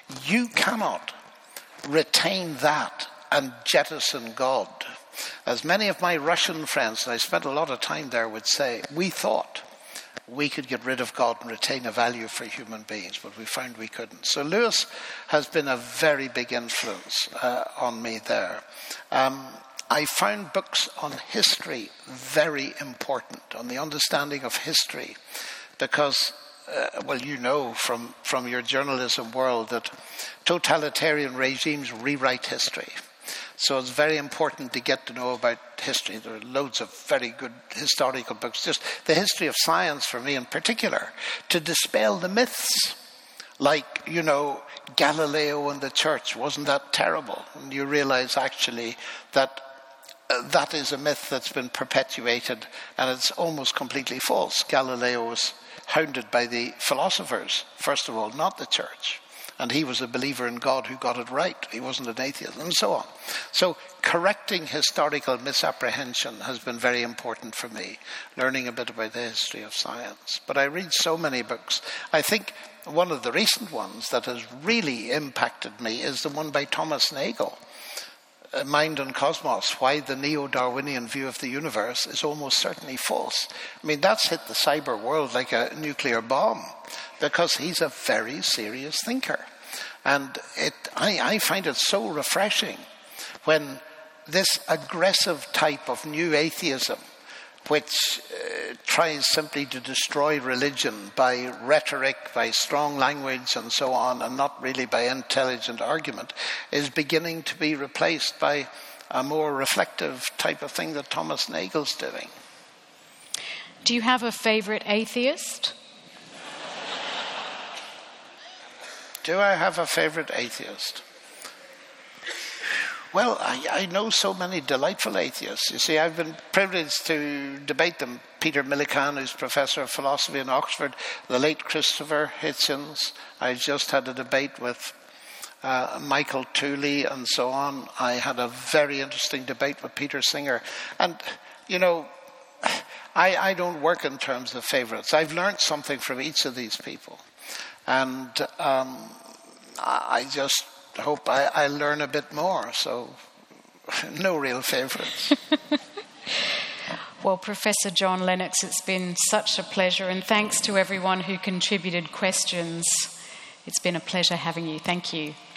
You cannot retain that and jettison God. As many of my Russian friends, and I spent a lot of time there, would say, we thought we could get rid of God and retain a value for human beings, but we found we couldn't. So Lewis has been a very big influence on me there. I found books on history very important, on the understanding of history, because, you know from your journalism world that totalitarian regimes rewrite history. So it's very important to get to know about history. There are loads of very good historical books. Just the history of science, for me in particular, to dispel the myths. Like, Galileo and the church, wasn't that terrible? And you realize actually that that is a myth that's been perpetuated, and it's almost completely false. Galileo was hounded by the philosophers, first of all, not the church. And he was a believer in God who got it right. He wasn't an atheist, and so on. So correcting historical misapprehension has been very important for me, learning a bit about the history of science. But I read so many books. I think one of the recent ones that has really impacted me is the one by Thomas Nagel, Mind and Cosmos, Why the Neo-Darwinian View of the Universe is Almost Certainly False. I mean, that's hit the cyber world like a nuclear bomb, because he's a very serious thinker. And I find it so refreshing when this aggressive type of new atheism, which tries simply to destroy religion by rhetoric, by strong language and so on, and not really by intelligent argument, is beginning to be replaced by a more reflective type of thing that Thomas Nagel's doing. Do you have a favourite atheist? Do I have a favourite atheist? Well, I know so many delightful atheists. You see, I've been privileged to debate them. Peter Millikan, who's professor of philosophy in Oxford, the late Christopher Hitchens. I just had a debate with Michael Tooley and so on. I had a very interesting debate with Peter Singer. And, I don't work in terms of favourites. I've learned something from each of these people. And I just hope I learn a bit more. So no real favourites. Well, Professor John Lennox, it's been such a pleasure, and thanks to everyone who contributed questions. It's been a pleasure having you. Thank you.